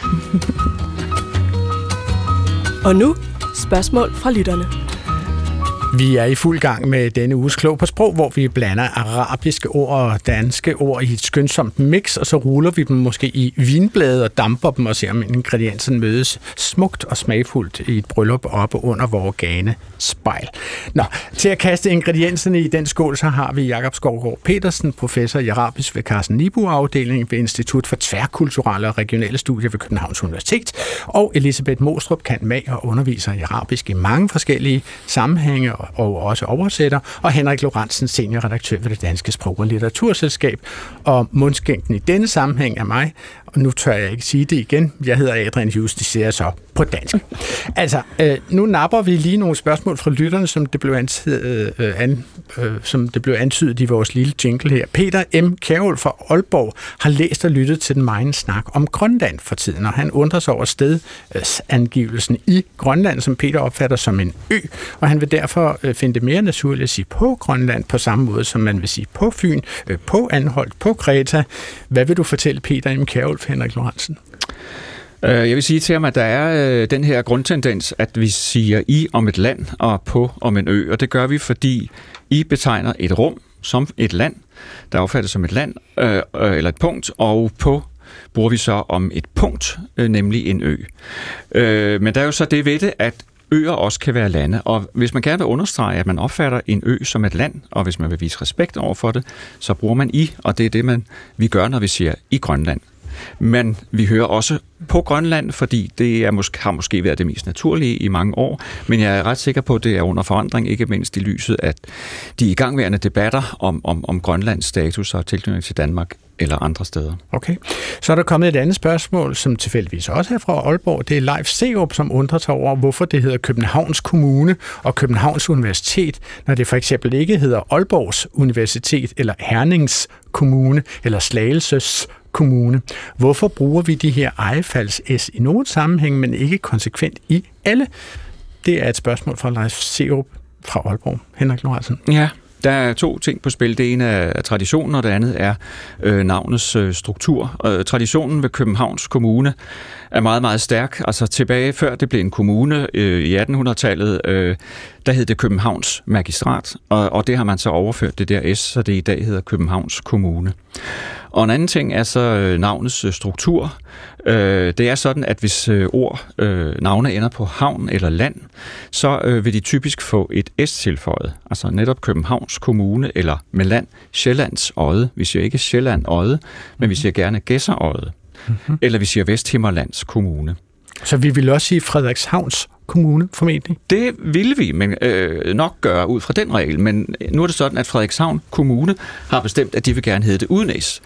Og nu spørgsmål fra lytterne. Vi er i fuld gang med denne uges Klog på Sprog, hvor vi blander arabiske ord og danske ord i et skønsomt mix, og så ruller vi dem måske i vinblade og damper dem og ser, om ingredienserne mødes smukt og smagfuldt i et bryllup oppe under vores gane spejl. Nå, til at kaste ingredienserne i den skål, så har vi Jakob Skovgaard Petersen, professor i arabisk ved Carsten Niebuhr-afdelingen ved Institut for Tværkulturelle og Regionale Studier ved Københavns Universitet, og Elisabeth Mostrup, cand.mag. Og underviser i arabisk i mange forskellige sammenhænge og også oversætter, og Henrik Lorentzen, seniorredaktør ved det Danske Sprog- og Litteraturselskab. Og mundskænken i denne sammenhæng er mig, og nu tør jeg ikke sige det igen. Jeg hedder Adrian Hughes, det siger jeg så på dansk. Altså, nu napper vi lige nogle spørgsmål fra lytterne, som det blev antydet i vores lille jingle her. Peter M. Kjærulf fra Aalborg har læst og lyttet til den megen snak om Grønland for tiden, og han undrer sig over stedsangivelsen i Grønland, som Peter opfatter som en ø, og han vil derfor finde det mere naturligt at sige på Grønland på samme måde, som man vil sige på Fyn, på Anholt, på Kreta. Hvad vil du fortælle Peter M. Kjærulf, Henrik Lorentzen? Jeg vil sige til ham, at der er den her grundtendens, at vi siger i om et land og på om en ø, og det gør vi, fordi I betegner et rum som et land, der opfattes som et land eller et punkt, og på bruger vi så om et punkt, nemlig en ø. Men der er jo så det ved det, at øer også kan være lande, og hvis man gerne vil understrege, at man opfatter en ø som et land, og hvis man vil vise respekt over for det, så bruger man i, og det er det, vi gør, når vi siger i Grønland. Men vi hører også på Grønland, fordi det har måske været det mest naturlige i mange år, men jeg er ret sikker på, at det er under forandring, ikke mindst i lyset af de igangværende debatter om Grønlands status og tilknytning til Danmark eller andre steder. Okay. Så er der kommet et andet spørgsmål, som tilfældigvis også er fra Aalborg. Det er Leif Serup, som undrer sig over, hvorfor det hedder Københavns Kommune og Københavns Universitet, når det for eksempel ikke hedder Aalborgs Universitet eller Hernings Kommune eller Slagelses Kommune. Hvorfor bruger vi de her ejefalds-s i nogen sammenhæng, men ikke konsekvent i alle? Det er et spørgsmål fra Leif Serup fra Aalborg. Henrik Lorentzen. Ja. Der er to ting på spil. Det ene er traditionen, og det andet er navnets struktur. Traditionen ved Københavns Kommune er meget, meget stærk. Altså tilbage før det blev en kommune i 1800-tallet, der hed det Københavns Magistrat, og det har man så overført det der S, så det i dag hedder Københavns Kommune. Og en anden ting er så navnets struktur. Det er sådan, at hvis navne ender på havn eller land, så vil de typisk få et S tilføjet. Altså netop Københavns Kommune eller med land Sjællands Odde. Vi siger ikke Sjælland Odde, men vi siger gerne Gedser Odde. Eller vi siger Vesthimmerlands Kommune. Så vi vil også sige Frederikshavns Kommune, formentlig? Det ville vi men nok gøre ud fra den regel, men nu er det sådan, at Frederikshavn Kommune har bestemt, at de vil gerne hedde det uden S.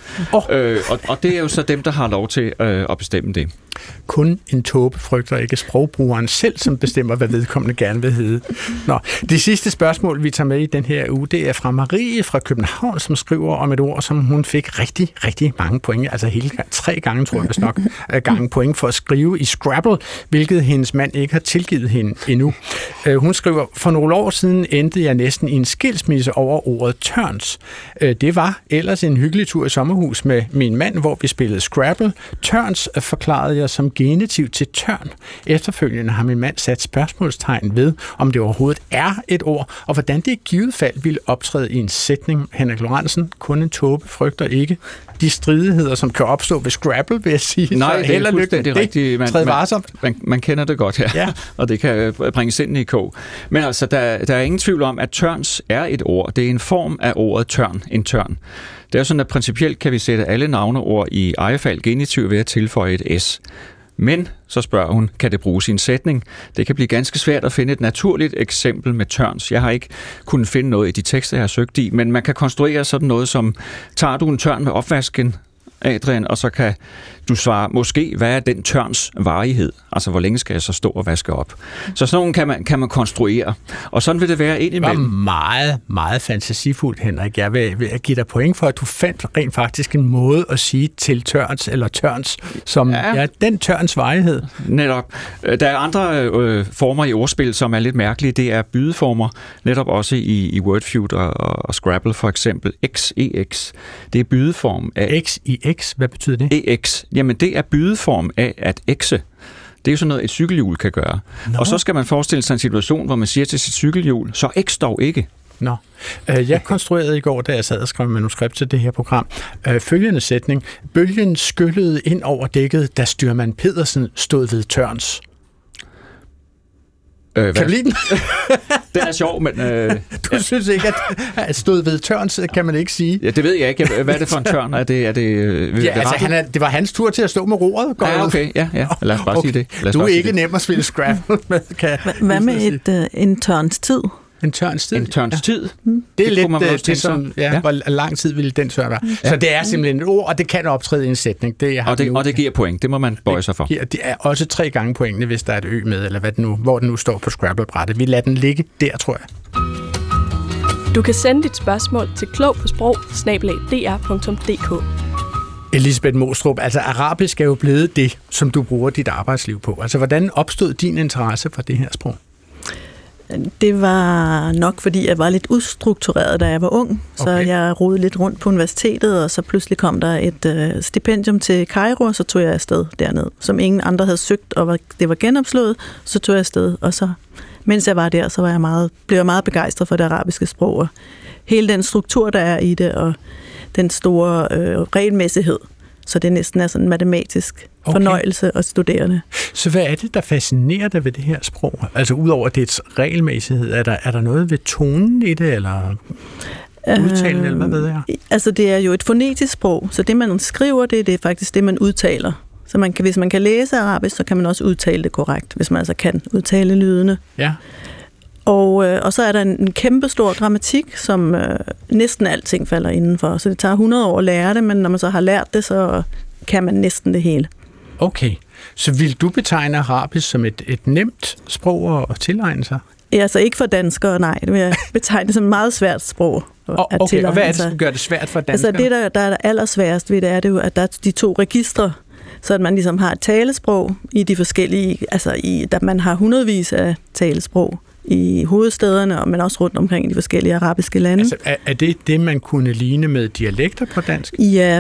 Og det er jo så dem, der har lov til at bestemme det. Kun en tåbe frygter ikke sprogbrugeren selv, som bestemmer, hvad vedkommende gerne vil hedde. Nå, det sidste spørgsmål, vi tager med i den her uge, det er fra Marie fra København, som skriver om et ord, som hun fik rigtig, rigtig mange point, altså hele 3 gange, tror jeg vist nok, gange point for at skrive i Scrabble, hvilket hendes mand ikke har tilgivet hende endnu. Hun skriver, for nogle år siden endte jeg næsten i en skilsmisse over ordet tørns. Det var ellers en hyggelig tur i sommerhus med min mand, hvor vi spillede Scrabble. Tørns forklarede jeg som genitiv til tørn. Efterfølgende har min mand sat spørgsmålstegn ved, om det overhovedet er et ord, og hvordan det i givet fald ville optræde i en sætning. Henrik Lorentzen, kun en tåbe frygter ikke de stridigheder, som kan opstå ved Scrabble, vil jeg sige. Nej, det er fuldstændig rigtigt. Man kender det godt her, ja. Og det kan bringe sindene i kog. Men altså, der er ingen tvivl om, at tørns er et ord. Det er en form af ordet tørn, en tørn. Det er sådan, at principielt kan vi sætte alle navneord i ejefald genitiv ved at tilføje et S. Men, så spørger hun, kan det bruges i en sætning? Det kan blive ganske svært at finde et naturligt eksempel med tørns. Jeg har ikke kunnet finde noget i de tekster, jeg har søgt i, men man kan konstruere sådan noget som, tager du en tørn med opvasken? Adrian, og så kan du svare, måske, hvad er den tørns varighed? Altså, hvor længe skal jeg så stå og vaske op? Så sådan nogle kan man konstruere, og sådan vil det være indimellem. Det var meget, meget fantasifuldt, Henrik. Jeg vil give dig point for, at du fandt rent faktisk en måde at sige til tørns eller tørns, som den tørns varighed. Netop. Der er andre former i ordspil, som er lidt mærkelige. Det er bydeformer, netop også i Wordfeud og Scrabble for eksempel. XEX, det er bydeform af... XEX, hvad betyder det? EX, jamen det er bydeform af at exe. Det er jo sådan noget, et cykelhjul kan gøre. Nå. Og så skal man forestille sig en situation, hvor man siger til sit cykelhjul, så x dog ikke. Nå. Jeg konstruerede i går, da jeg sad og skrev manuskript til det her program, følgende sætning. Bølgen skyllede ind over dækket, da styrmand Pedersen stod ved tørns. Kan du lide den? Den er sjov, men... Du synes ikke, at stod ved tørns, kan man ikke sige? Ja, det ved jeg ikke. Hvad er det for en tørn? Er det det var hans tur til at stå med roret. Ja, okay. Ja. Lad os bare sige det. Du er ikke nem at spille Scrabble med. Hvad med en tørns tid? En tørns tid? En tørns tid. Det er lidt det, som... Hvor lang tid ville den tørn være. Så det er simpelthen et ord, og det kan optræde i en sætning. Og det giver point. Det må man bøje sig for. Det er også 3 gange pointene, hvis der er et ø med, eller hvad det nu, hvor den nu står på Scrabble-brættet. Vi lader den ligge der, tror jeg. Du kan sende dit spørgsmål til klogpåsprog@dr.dk. Elisabeth Mostrup, altså arabisk er jo blevet det, som du bruger dit arbejdsliv på. Altså, hvordan opstod din interesse for det her sprog? Det var nok, fordi jeg var lidt ustruktureret, da jeg var ung. Så jeg rodede lidt rundt på universitetet, og så pludselig kom der et stipendium til Kairo, og så tog jeg afsted derned. Som ingen andre havde søgt, og det var genopslået, så tog jeg afsted. Og så, mens jeg var der, så blev jeg meget begejstret for det arabiske sprog. Og hele den struktur, der er i det, og den store regelmæssighed. Så det næsten er sådan en matematisk fornøjelse at studere det. Så hvad er det, der fascinerer dig ved det her sprog? Altså udover dets regelmæssighed, er der noget ved tonen i det, eller udtalen, eller hvad ved jeg? Altså det er jo et fonetisk sprog, så det man skriver, det er faktisk det, man udtaler. Så hvis man kan læse arabisk, så kan man også udtale det korrekt, hvis man altså kan udtale lydene. Ja. Og så er der en kæmpe stor grammatik, som næsten alting falder indenfor. Så det tager 100 år at lære det, men når man så har lært det, så kan man næsten det hele. Okay, så vil du betegne arabisk som et nemt sprog at tilegne sig? Ja, altså ikke for danskere, nej. Det vil jeg betegne som et meget svært sprog at tilegne sig. Og hvad er det, som gør det svært for danskere? Altså det, der er allersværest ved det, er det jo, at der er de 2 registre, så at man ligesom har et talesprog i de forskellige, der man har hundredvis af talesprog i hovedstæderne, men også rundt omkring i de forskellige arabiske lande. Altså, er det, man kunne ligne med dialekter på dansk? Ja,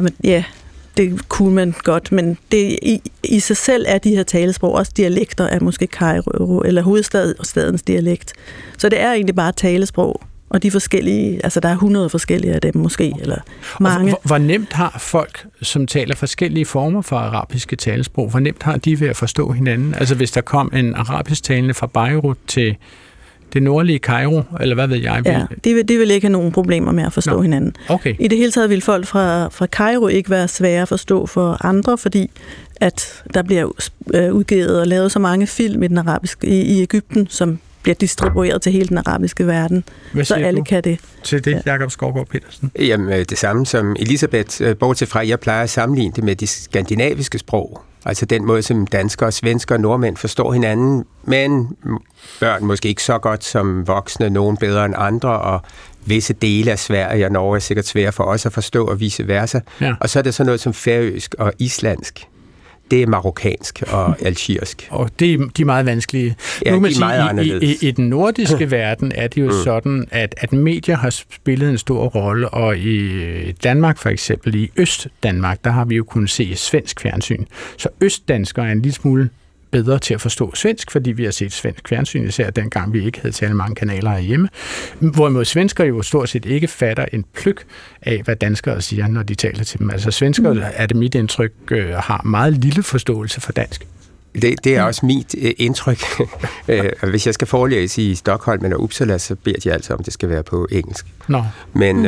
det kunne man godt, men det i sig selv er de her talesprog også dialekter af måske Kairo eller hovedstadens dialekt. Så det er egentlig bare talesprog, og de forskellige, altså der er 100 forskellige af dem måske, eller mange. Hvor nemt har folk, som taler forskellige former for arabiske talesprog, hvor nemt har de ved at forstå hinanden? Altså hvis der kom en arabisk talende fra Beirut til det nordlige Kairo, eller hvad ved jeg? Ja, de vil ikke have nogen problemer med at forstå hinanden. Okay. I det hele taget vil folk fra Kairo ikke være svære at forstå for andre, fordi at der bliver udgivet og lavet så mange film i Egypten, som bliver distribueret til hele den arabiske verden. Så alle kan det. Til det, Jakob Skovgaard Petersen? Jamen, det samme som Elisabeth, bortset fra, jeg plejer at sammenligne det med de skandinaviske sprog. Altså den måde, som danskere, svensker og nordmænd forstår hinanden, men børn måske ikke så godt som voksne, nogen bedre end andre, og visse dele af Sverige og Norge er sikkert svære for os at forstå, og vice versa. Ja. Og så er det sådan noget som færøsk og islandsk. Det er marokkansk og algerisk. Og de er meget vanskelige. Ja, nu, de er meget anderledes. I den nordiske verden er det jo sådan, at medier har spillet en stor rolle, og i Danmark for eksempel, i Øst-Danmark, der har vi jo kunnet se svensk fjernsyn. Så østdanskere er en lille smule bedre til at forstå svensk, fordi vi har set svensk fjernsyn, især dengang vi ikke havde talt mange kanaler herhjemme. Hvorimod svensker jo stort set ikke fatter en pløk af, hvad danskere siger, når de taler til dem. Altså svenskere, er det mit indtryk, har meget lille forståelse for dansk. Det er også mit indtryk. Hvis jeg skal forelæse i Stockholm eller Uppsala, så beder de altså om, det skal være på engelsk. Nå, men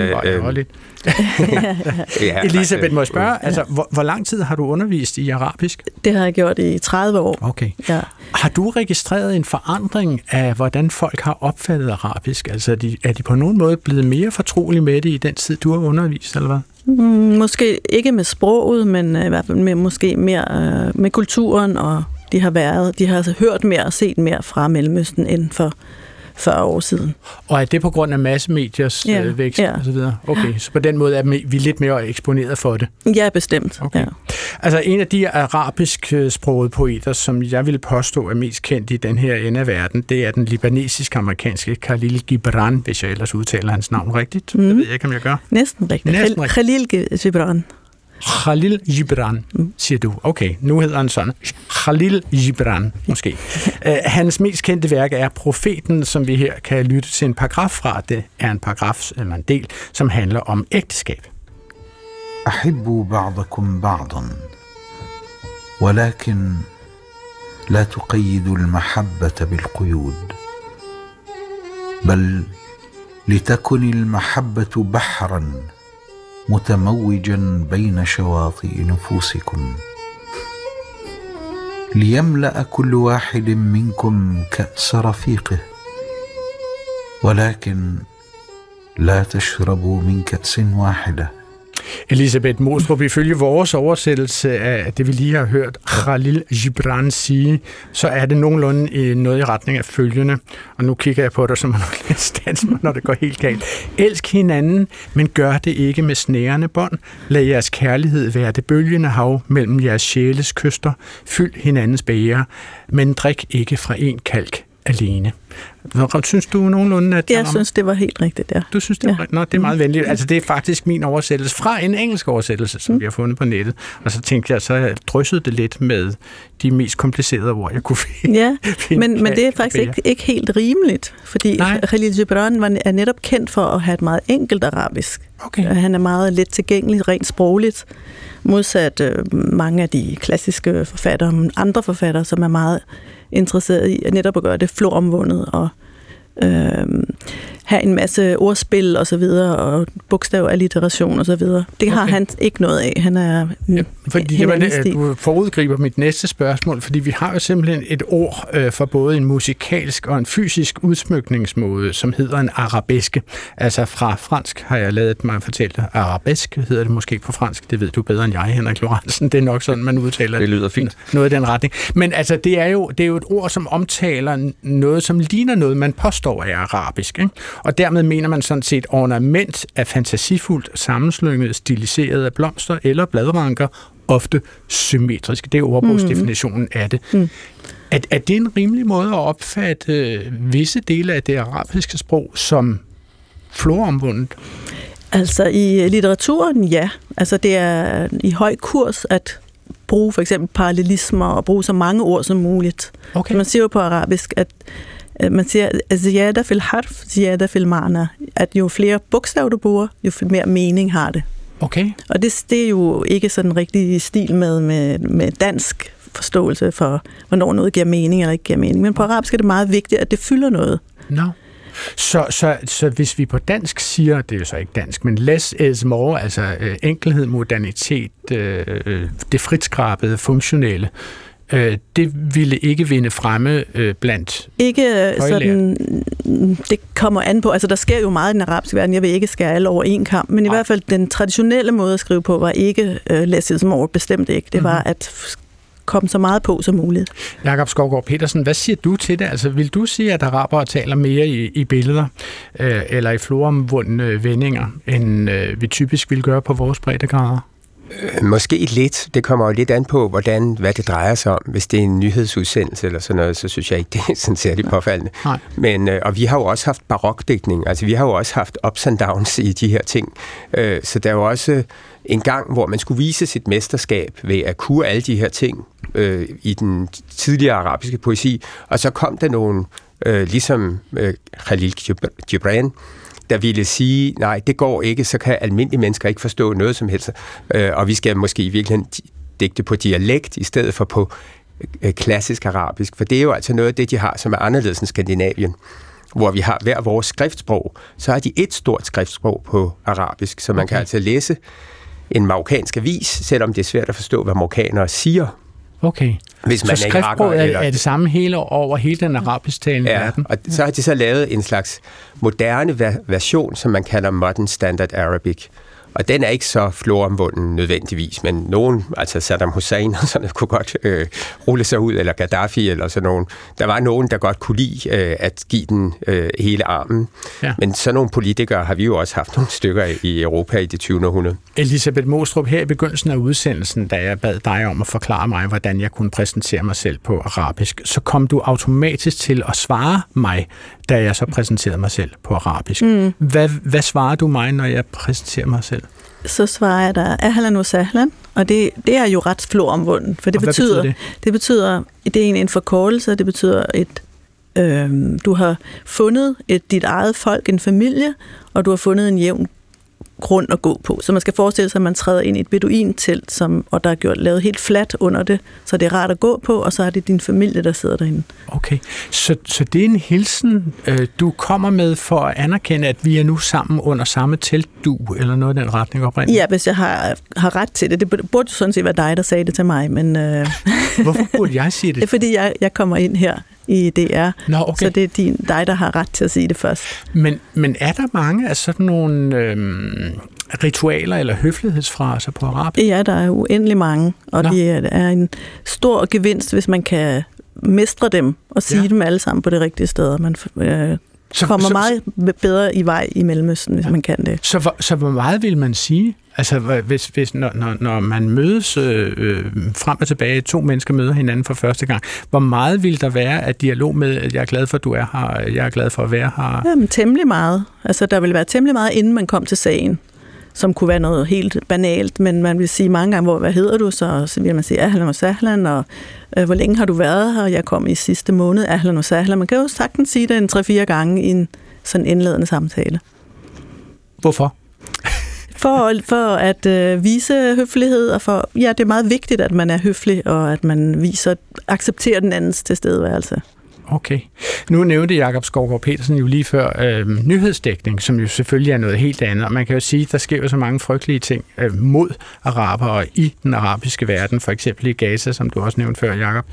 ja, Elisabeth, må jeg spørge, altså, hvor lang tid har du undervist i arabisk? Det har jeg gjort i 30 år. Okay. Ja. Har du registreret en forandring af, hvordan folk har opfattet arabisk? Altså, er de på nogen måde blevet mere fortrolige med det i den tid, du har undervist, eller hvad? Måske ikke med sproget, men i hvert fald måske mere med kulturen, og de har altså hørt mere og set mere fra Mellemøsten end for 40 år siden. Og er det på grund af massemediers vækst og så videre? Okay, så på den måde er vi lidt mere eksponeret for det? Ja, bestemt. Okay. Ja. Altså en af de arabisk-sprogede poeter, som jeg vil påstå er mest kendt i den her ende af verden, det er den libanesisk-amerikanske Khalil Gibran, hvis jeg ellers udtaler hans navn rigtigt. Det ved jeg ikke, om jeg gør. Næsten rigtigt. Khalil Gibran. Khalil Gibran, siger du. Okay, nu hedder han sådan. Khalil Gibran, måske. Hans mest kendte værk er Profeten, som vi her kan lytte til en paragraf fra. Det er en paragraf, eller en del, som handler om ægteskab. أحبوا بعضكم بعضا ولكن لا تقيدوا المحبة بالقيود بل لتكن المحبة بحرا متموجا بين شواطئ نفوسكم ليملأ كل واحد منكم كأس رفيقه ولكن لا تشربوا من كأس واحدة. Elisabeth Mostrup, ifølge vores oversættelse af det, vi lige har hørt Khalil Gibran sige, så er det nogenlunde noget i retning af følgende. Og nu kigger jeg på dig, som man kan standse mig, når det går helt galt. Elsk hinanden, men gør det ikke med snærende bånd. Lad jeres kærlighed være det bølgende hav mellem jeres sjæles kyster. Fyld hinandens bæger, men drik ikke fra en kalk alene. Synes du nogenlunde, at... Jeg synes, det var helt rigtigt, ja. Du synes, det var... Nå, det er meget venligt. Altså, det er faktisk min oversættelse fra en engelsk oversættelse, som vi har fundet på nettet. Og så tænkte jeg, så jeg dryssede det lidt med de mest komplicerede ord, jeg kunne finde. Ja, men det er faktisk ikke helt rimeligt, fordi Khalil Gibran er netop kendt for at have et meget enkelt arabisk. Okay. Han er meget let tilgængelig, rent sprogligt, modsat mange af de klassiske forfattere, andre forfattere, som er meget interesseret i at netop at gøre det floromvundet og have en masse ordspil og så videre, og bogstavalliteration og så videre. Det har han ikke noget af. Han er fordi det var det, du forudgriber mit næste spørgsmål, fordi vi har jo simpelthen et ord for både en musikalsk og en fysisk udsmykningsmåde, som hedder en arabeske. Altså fra fransk har jeg ladet mig fortælle. Arabesk hedder det måske på fransk. Det ved du bedre end jeg, Henrik Lorentzen. Det er nok sådan, man udtaler det. Lyder fint. Noget i den retning. Men altså, det er jo et ord, som omtaler noget, som ligner noget, man påstår er arabisk, ikke? Og dermed mener man sådan set ornament af fantasifuldt sammenslynget, stiliseret af blomster eller bladranker, ofte symmetrisk. Det er ordbogsdefinitionen af det. Er det en rimelig måde at opfatte visse dele af det arabiske sprog som floromvundet? Altså i litteraturen, ja. Altså det er i høj kurs at bruge for eksempel parallelismer og bruge så mange ord som muligt. Okay. Så man siger jo på arabisk, at man siger, ziyada fil harf, ziyada fil ma'na, at jo flere bogstaver du bruger, jo mere mening har det. Okay. Og det er jo ikke sådan rigtig stil med dansk forståelse for, hvornår noget giver mening eller ikke giver mening. Men på arabisk er det meget vigtigt, at det fylder noget. No. Så hvis vi på dansk siger, det er jo så ikke dansk, men less is more, altså enkelhed, modernitet, det fritskrabede, funktionelle, det ville ikke vinde fremme blandt ikke sådan, det kommer an på, altså der sker jo meget i den arabiske verden, jeg vil ikke skære alle over en kamp, men i hvert fald den traditionelle måde at skrive på var ikke less is more, bestemt ikke. Det var at komme så meget på som muligt. Jakob Skovgaard Petersen, hvad siger du til det? Altså, vil du sige, at arabere taler mere i billeder eller i floromvundne vendinger, end vi typisk vil gøre på vores breddegrader? Måske lidt. Det kommer jo lidt an på, hvad det drejer sig om. Hvis det er en nyhedsudsendelse eller sådan noget, så synes jeg ikke, det er sådan særligt påfaldende. Nej. Men, og vi har jo også haft barokdækning. Altså, vi har jo også haft ups and downs i de her ting. Så der er jo også en gang, hvor man skulle vise sit mesterskab ved at kunne alle de her ting i den tidligere arabiske poesi. Og så kom der nogen, ligesom Khalil Gibran, der ville sige, nej, det går ikke, så kan almindelige mennesker ikke forstå noget som helst. Og vi skal måske i virkeligheden digte på dialekt, i stedet for på klassisk arabisk. For det er jo altså noget af det, de har, som er anderledes end Skandinavien, hvor vi har hver vores skriftsprog. Så har de et stort skriftsprog på arabisk, så man kan altså læse en marokkansk avis, selvom det er svært at forstå, hvad marokkanere siger. Okay. Hvis man så skriftsproget er det samme over hele den arabisk-talende verden? Og så har de så lavet en slags moderne version, som man kalder Modern Standard Arabic. Og den er ikke så floromvunden nødvendigvis, men nogen, altså Saddam Hussein og sådan, kunne godt rulle sig ud, eller Gaddafi eller sådan nogen. Der var nogen, der godt kunne lide at give den hele armen. Ja. Men sådan nogle politikere har vi jo også haft nogle stykker i Europa i det 20. århundrede. Elisabeth Mostrup, her i begyndelsen af udsendelsen, da jeg bad dig om at forklare mig, hvordan jeg kunne præsentere mig selv på arabisk, så kom du automatisk til at svare mig, da jeg så præsenterede mig selv på arabisk. Hvad svarer du mig, når jeg præsenterer mig selv? Så svarer jeg der ahlan og sahlan, og det er jo ret floromvunden, for det betyder det er egentlig en forkortelse, det betyder du har fundet dit eget folk, en familie, og du har fundet en jævn grund at gå på. Så man skal forestille sig, at man træder ind i et beduintelt, og der er lavet helt fladt under det, så det er rart at gå på, og så er det din familie, der sidder derinde. Okay, så det er en hilsen, du kommer med for at anerkende, at vi er nu sammen under samme teltdug, eller noget i den retning oprindeligt? Ja, hvis jeg har ret til det. Det burde jo sådan set være dig, der sagde det til mig, men... Hvorfor burde jeg sige det? Det er, fordi jeg kommer ind her i DR, okay. Så det er dig, der har ret til at sige det først. Men er der mange af sådan nogle ritualer eller høflighedsfraser på arabisk? Ja, der er uendelig mange, og det er en stor gevinst, hvis man kan mestre dem og sige dem alle sammen på det rigtige sted. Man kommer meget bedre i vej i Mellemøsten, hvis man kan det. Så hvor meget vil man sige? Altså, hvis når man mødes frem og tilbage, to mennesker møder hinanden for første gang, hvor meget vil der være af dialog med, at jeg er glad for, at du er her, jeg er glad for at være her? Jamen, temmelig meget. Altså, der vil være temmelig meget, inden man kom til sagen, som kunne være noget helt banalt, men man vil sige mange gange, hvad hedder du? Så vil man sige ahlan og sahlan, og hvor længe har du været her? Jeg kom i sidste måned, ahlan og sahlan. Man kan jo sagtens sige det 3-4 gange i en sådan indledende samtale. Hvorfor? For at vise høflighed, og det er meget vigtigt, at man er høflig, og at man accepterer den andens tilstedeværelse. Okay. Nu nævnte Jakob Skovgaard Petersen jo lige før nyhedsdækning, som jo selvfølgelig er noget helt andet. Og man kan jo sige, at der sker jo så mange frygtelige ting mod arabere i den arabiske verden, for eksempel i Gaza, som du også nævnte før, Jakob.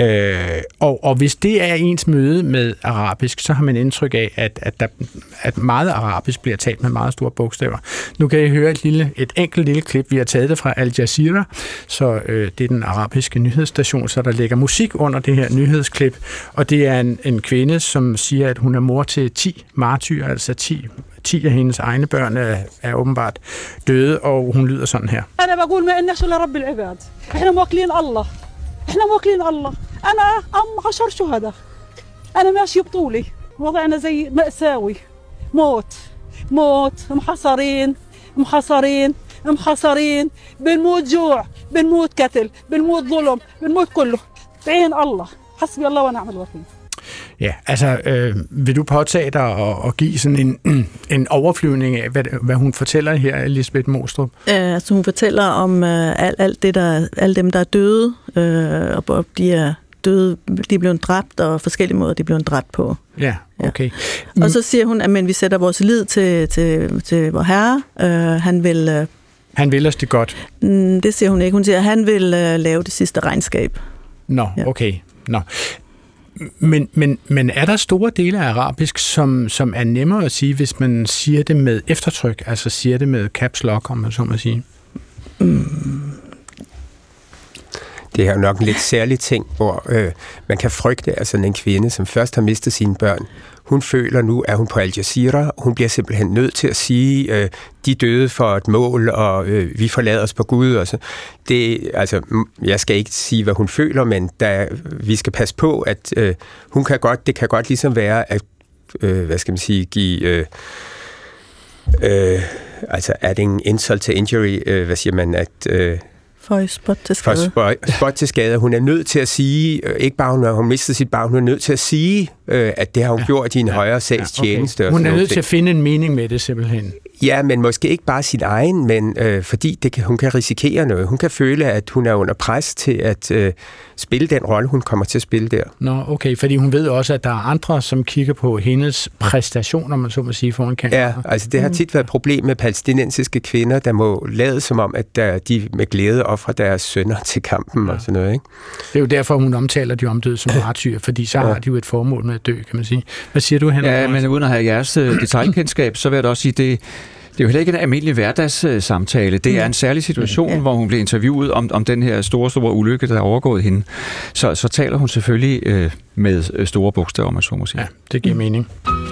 Og hvis det er ens møde med arabisk, så har man indtryk af, at meget arabisk bliver talt med meget store bogstaver. Nu kan I høre et enkelt lille klip. Vi har taget det fra Al Jazeera, så det er den arabiske nyhedsstation, så der ligger musik under det her nyhedsklip, og det er en kvinde, som siger, at hun er mor til 10 martyrer, altså 10 af hendes egne børn er åbenbart døde, og hun lyder sådan her. أنا بقول ما إنش إلا رب العباد. إحنا موكلين الله. إحنا موكلين الله. أنا 10 شهداء. أنا ماشي بطولي. وضعنا زي مأساوي. موت محاصرين بنموت جوع بنموت قتل بنموت ظلم بنموت كله بعين الله. حسبي الله ونعم الوكيل. Ja, altså vil du påtage dig og give sådan en overflyvning af, hvad hun fortæller her, Elisabeth Mostrup? Altså hun fortæller om alle dem, der er døde, og de er døde, de er blevet dræbt, og forskellige måder, de er blevet dræbt på. Ja, okay. Ja. Og så siger hun, at vi sætter vores lid til vor herre. Han vil os det godt. Det siger hun ikke. Hun siger, at han vil lave det sidste regnskab. Nå, okay. Nå. Men er der store dele af arabisk, som er nemmere at sige, hvis man siger det med eftertryk, altså siger det med caps lock, om man så må sige? Det er jo nok en lidt særlig ting, hvor man kan frygte, at sådan en kvinde, som først har mistet sine børn, hun føler nu, at hun på Al Jazeera, hun bliver simpelthen nødt til at sige, de døde for et mål, og vi forlader os på Gud. Og så. Jeg skal ikke sige, hvad hun føler, men vi skal passe på, at det kan godt ligesom være, at give... adding insult to injury, hvad siger man, at... For spot til skade. Hun er nødt til at sige, ikke bare når hun mistede sit barn, hun er nødt til at sige, at det har hun gjort i en højere sags tjeneste. Hun er nødt til at finde en mening med det simpelthen. Ja, men måske ikke bare sin egen, men fordi hun kan risikere noget. Hun kan føle, at hun er under pres til at spille den rolle, hun kommer til at spille der. Nå, okay, fordi hun ved også, at der er andre, som kigger på hendes præstationer, man så må sige, foran kameraet. Ja, altså det har tit været et problem med palæstinensiske kvinder, der må lade som om, at de med glæde offrer deres sønner til kampen og sådan noget, ikke? Det er jo derfor, hun omtaler de omdøde som martyrer, fordi så har de jo et formål med at dø, kan man sige. Hvad siger du, Henrik? Ja, men uden at have jeres detaljkendskab, så vil jeg da også sige, Det er jo heller ikke en almindelig hverdagssamtale. Det er en særlig situation, hvor hun bliver interviewet om den her store ulykke, der er overgået hende. Så taler hun selvfølgelig med store bogstaver, om man så må sige. Ja, det giver mening.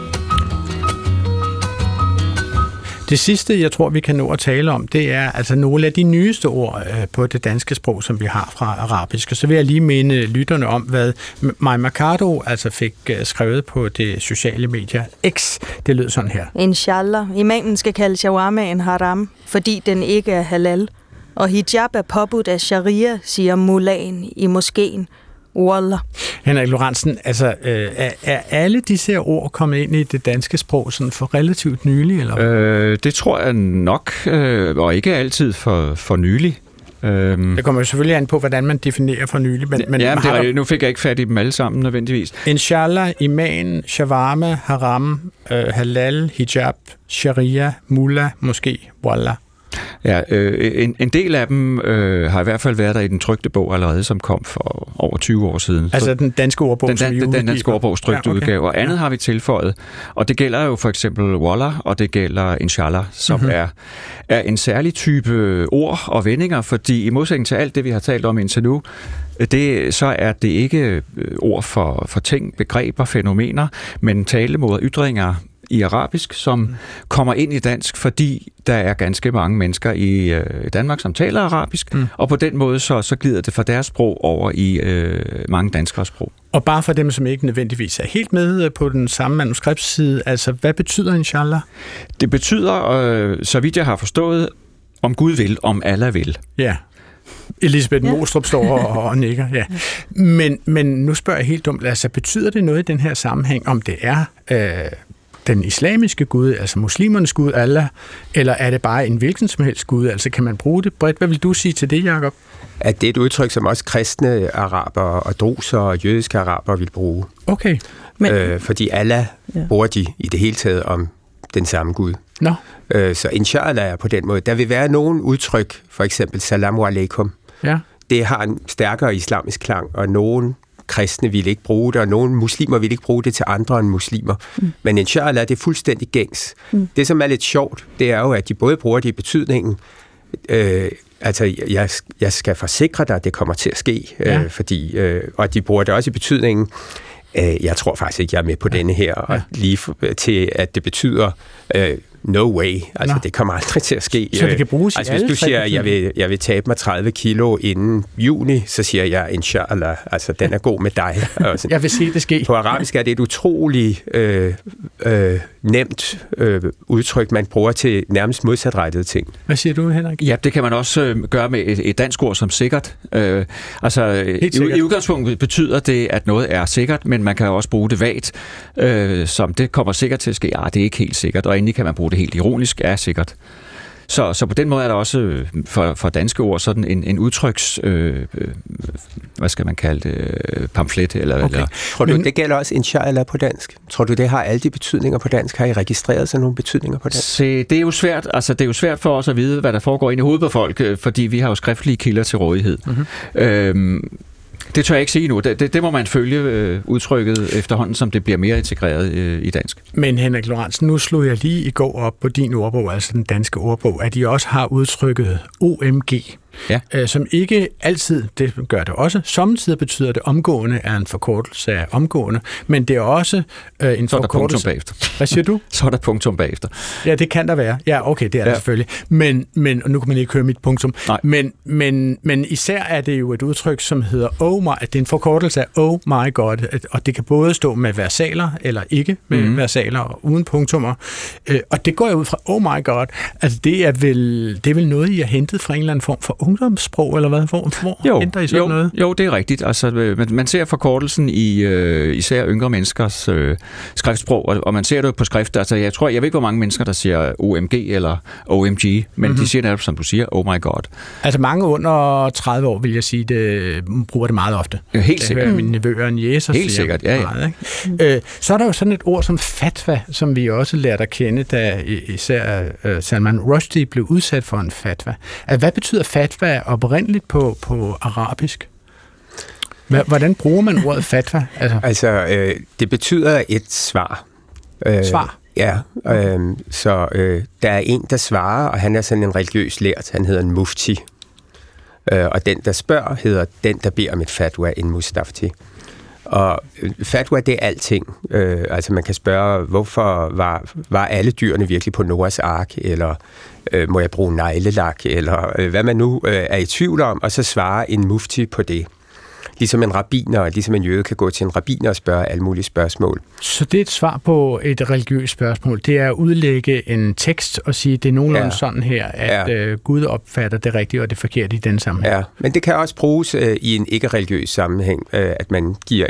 Det sidste, jeg tror, vi kan nå at tale om, det er altså nogle af de nyeste ord på det danske sprog, som vi har fra arabisk. Og så vil jeg lige minde lytterne om, hvad Mai Mercado altså fik skrevet på det sociale medier X. Det lød sådan her. Inshallah. Imamen skal kalde shawarmaen haram, fordi den ikke er halal. Og hijab er påbudt af sharia, siger mullaen i moskeen. Wallah. Henrik Lorentzen, altså er alle disse ord kommet ind i det danske sprog sådan for relativt nylig? Eller? Det tror jeg nok, og ikke altid for nylig. Det kommer jo selvfølgelig an på, hvordan man definerer for nylig. Men nu fik jeg ikke fat i dem alle sammen nødvendigvis. Inshallah, iman, shawarma, haram, halal, hijab, sharia, mullah, måske, wallah. Ja, en del af dem har i hvert fald været der i den trykte bog allerede, som kom for over 20 år siden. Altså den danske ordbog, den danske ordbogs trykte udgave, og andet har vi tilføjet. Og det gælder jo for eksempel wallah, og det gælder inshallah, som er en særlig type ord og vendinger, fordi i modsætning til alt det, vi har talt om indtil nu, så er det ikke ord for ting, begreber, fænomener, men talemåder, ytringer i arabisk, som kommer ind i dansk, fordi der er ganske mange mennesker i Danmark, som taler arabisk, og på den måde så glider det fra deres sprog over i mange danskere sprog. Og bare for dem, som ikke nødvendigvis er helt med på den samme manuskriptside, altså hvad betyder inshallah? Det betyder, så vidt jeg har forstået, om Gud vil, om Allah vil. Ja. Elisabeth Mostrup står og nikker, ja. Men nu spørger jeg helt dumt, altså betyder det noget i den her sammenhæng, om det er den islamiske Gud, altså muslimernes Gud, Allah, eller er det bare en hvilken som helst Gud? Altså kan man bruge det bredt? Hvad vil du sige til det, Jacob? At det er et udtryk, som også kristne arabere og druser og jødiske arabere vil bruge. Okay. Fordi Allah bruger de i det hele taget om den samme Gud. No. Så inshallah er på den måde. Der vil være nogle udtryk, for eksempel salamu alaikum. Ja. Det har en stærkere islamisk klang, og nogen kristne vil ikke bruge det, og nogle muslimer vil ikke bruge det til andre end muslimer. Men inshallah, det er fuldstændig gængs. Det, som er lidt sjovt, det er jo, at de både bruger det i betydningen, altså, jeg skal forsikre dig, at det kommer til at ske, fordi, og de bruger det også i betydningen, jeg tror faktisk ikke, jeg er med på denne her, og lige til, at det betyder no way. Altså, det kommer aldrig til at ske. Så det kan bruges altså, hvis du siger, jeg vil tabe mig 30 kilo inden juni, så siger jeg, inshallah, altså, den er god med dig. Altså, jeg vil se det ske. På arabisk er det et utroligt nemt udtryk, man bruger til nærmest modsatrettede ting. Hvad siger du, Henrik? Ja, det kan man også gøre med et dansk ord som sikkert. I udgangspunktet betyder det, at noget er sikkert, men man kan også bruge det vagt, som det kommer sikkert til at ske. Det er ikke helt sikkert, og endelig kan man bruge det helt ironisk, er sikkert. Så på den måde er der også for danske ord sådan en udtryks, hvad skal man kalde det, pamflet. Eller. Tror du, det gælder også inshallah på dansk? Tror du, det har alle de betydninger på dansk? Har I registreret sig nogle betydninger på dansk? Se, det er jo svært. Altså, det er jo svært for os at vide, hvad der foregår inde i hovedet på folk, fordi vi har jo skriftlige kilder til rådighed. Det tør jeg ikke sige nu. Det må man følge udtrykket efterhånden, som det bliver mere integreret i dansk. Men Henrik Lorentzen, nu slog jeg lige i går op på din ordbog, altså den danske ordbog, at de også har udtrykket OMG. Ja. Som ikke altid, det gør det også, samtidig betyder det omgående er en forkortelse af omgående, men det er også en forkortelse. Så er der punktum bagefter. Hvad siger du? Så er der punktum bagefter. Ja, det kan der være. Ja, okay, det er der selvfølgelig. Men nu kan man ikke høre mit punktum. Men især er det jo et udtryk, som hedder oh my, det er en forkortelse af oh my god, og det kan både stå med versaler eller ikke med versaler og uden punktummer. Og det går jo ud fra oh my god. Altså det er vel noget, I har hentet fra en eller anden form for ungdomssprog, eller hvad? Hvor henter I sådan noget? Jo, det er rigtigt. Altså, man ser forkortelsen i især yngre menneskers skriftsprog, og man ser det på skrift. Altså, jeg ved ikke, hvor mange mennesker, der siger OMG eller OMG, men de siger netop, som du siger, oh my god. Altså, mange under 30 år, vil jeg sige, bruger det meget ofte. Helt sikkert. Jeg hører mine nevøer og jæser helt sikkert, ja. Meget, ikke? Så er der jo sådan et ord som fatwa, som vi også lærte at kende, da især Salman Rushdie blev udsat for en fatwa. Hvad betyder fatwa oprindeligt på arabisk? Hvordan bruger man ordet fatwa? Altså det betyder et svar. Svar? Ja, så der er en, der svarer, og han er sådan en religiøs lært. Han hedder en mufti. Og den, der spørger, hedder den, der beder om et fatwa, en mustafti. Og fatwa, det er alting. Altså man kan spørge, hvorfor var alle dyrene virkelig på Noahs ark, eller må jeg bruge neglelak, eller hvad man nu er i tvivl om, og så svarer en mufti på det. Ligesom en rabbiner, ligesom en jøde kan gå til en rabbiner og spørge alle mulige spørgsmål. Så det er et svar på et religiøst spørgsmål. Det er at udlægge en tekst og sige, det er nogenlunde sådan her, at Gud opfatter det rigtige og det forkerte i den sammenhæng. Ja, men det kan også bruges i en ikke-religiøs sammenhæng, at man giver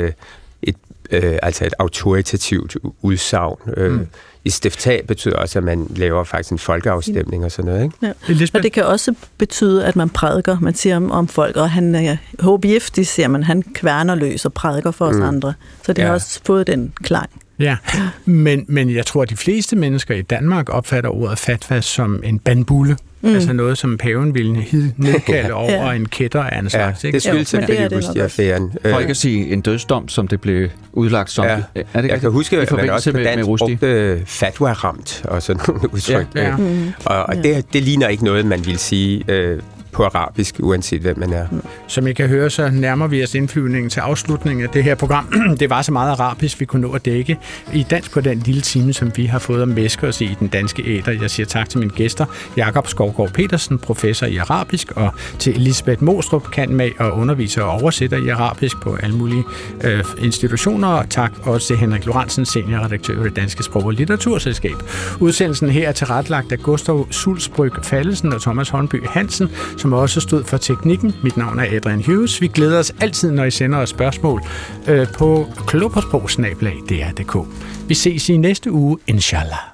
et autoritativt udsagn. Istifta betyder også, at man laver faktisk en folkeafstemning og sådan noget, ikke? Ja. Og det kan også betyde, at man prædiker. Man siger om folk, og han er håbgiftig, siger man. Han kværner løs og prædiker for os andre. Så det har også fået den klang. Ja, men jeg tror, at de fleste mennesker i Danmark opfatter ordet fatwa som en bandbulle. Altså noget, som paven ville nedkalde over en kætter af en slags. Det skyldes selvfølgelig Rushdie-affæren. For ikke at sige en dødsdom, som det blev udlagt som. Ja. Jeg kan huske, at man også på dansk brugte fatwa-ramt og sådan nogle udtryk. Ja. Og det ligner ikke noget, man vil sige på arabisk, uanset hvem man er. Som I kan høre, så nærmer vi os indflyvningen til afslutningen af det her program. Det var så meget arabisk, vi kunne nå at dække i dansk på den lille time, som vi har fået at mæske os i den danske æter. Jeg siger tak til mine gæster, Jakob Skovgaard Petersen, professor i arabisk, og til Elisabeth Mostrup, cand.mag og underviser og oversætter i arabisk på alle mulige institutioner. Og tak også til Henrik Lorentzen, seniorredaktør i det Danske Sprog- og Litteraturselskab. Udsendelsen her er tilrettelagt af Gustav Sulsbryg Fallesen og Thomas Hornby Hansen, som også stod for teknikken. Mit navn er Adrian Hughes. Vi glæder os altid, når I sender os spørgsmål på klogpåsprog@dr.dk. Vi ses i næste uge, inshallah.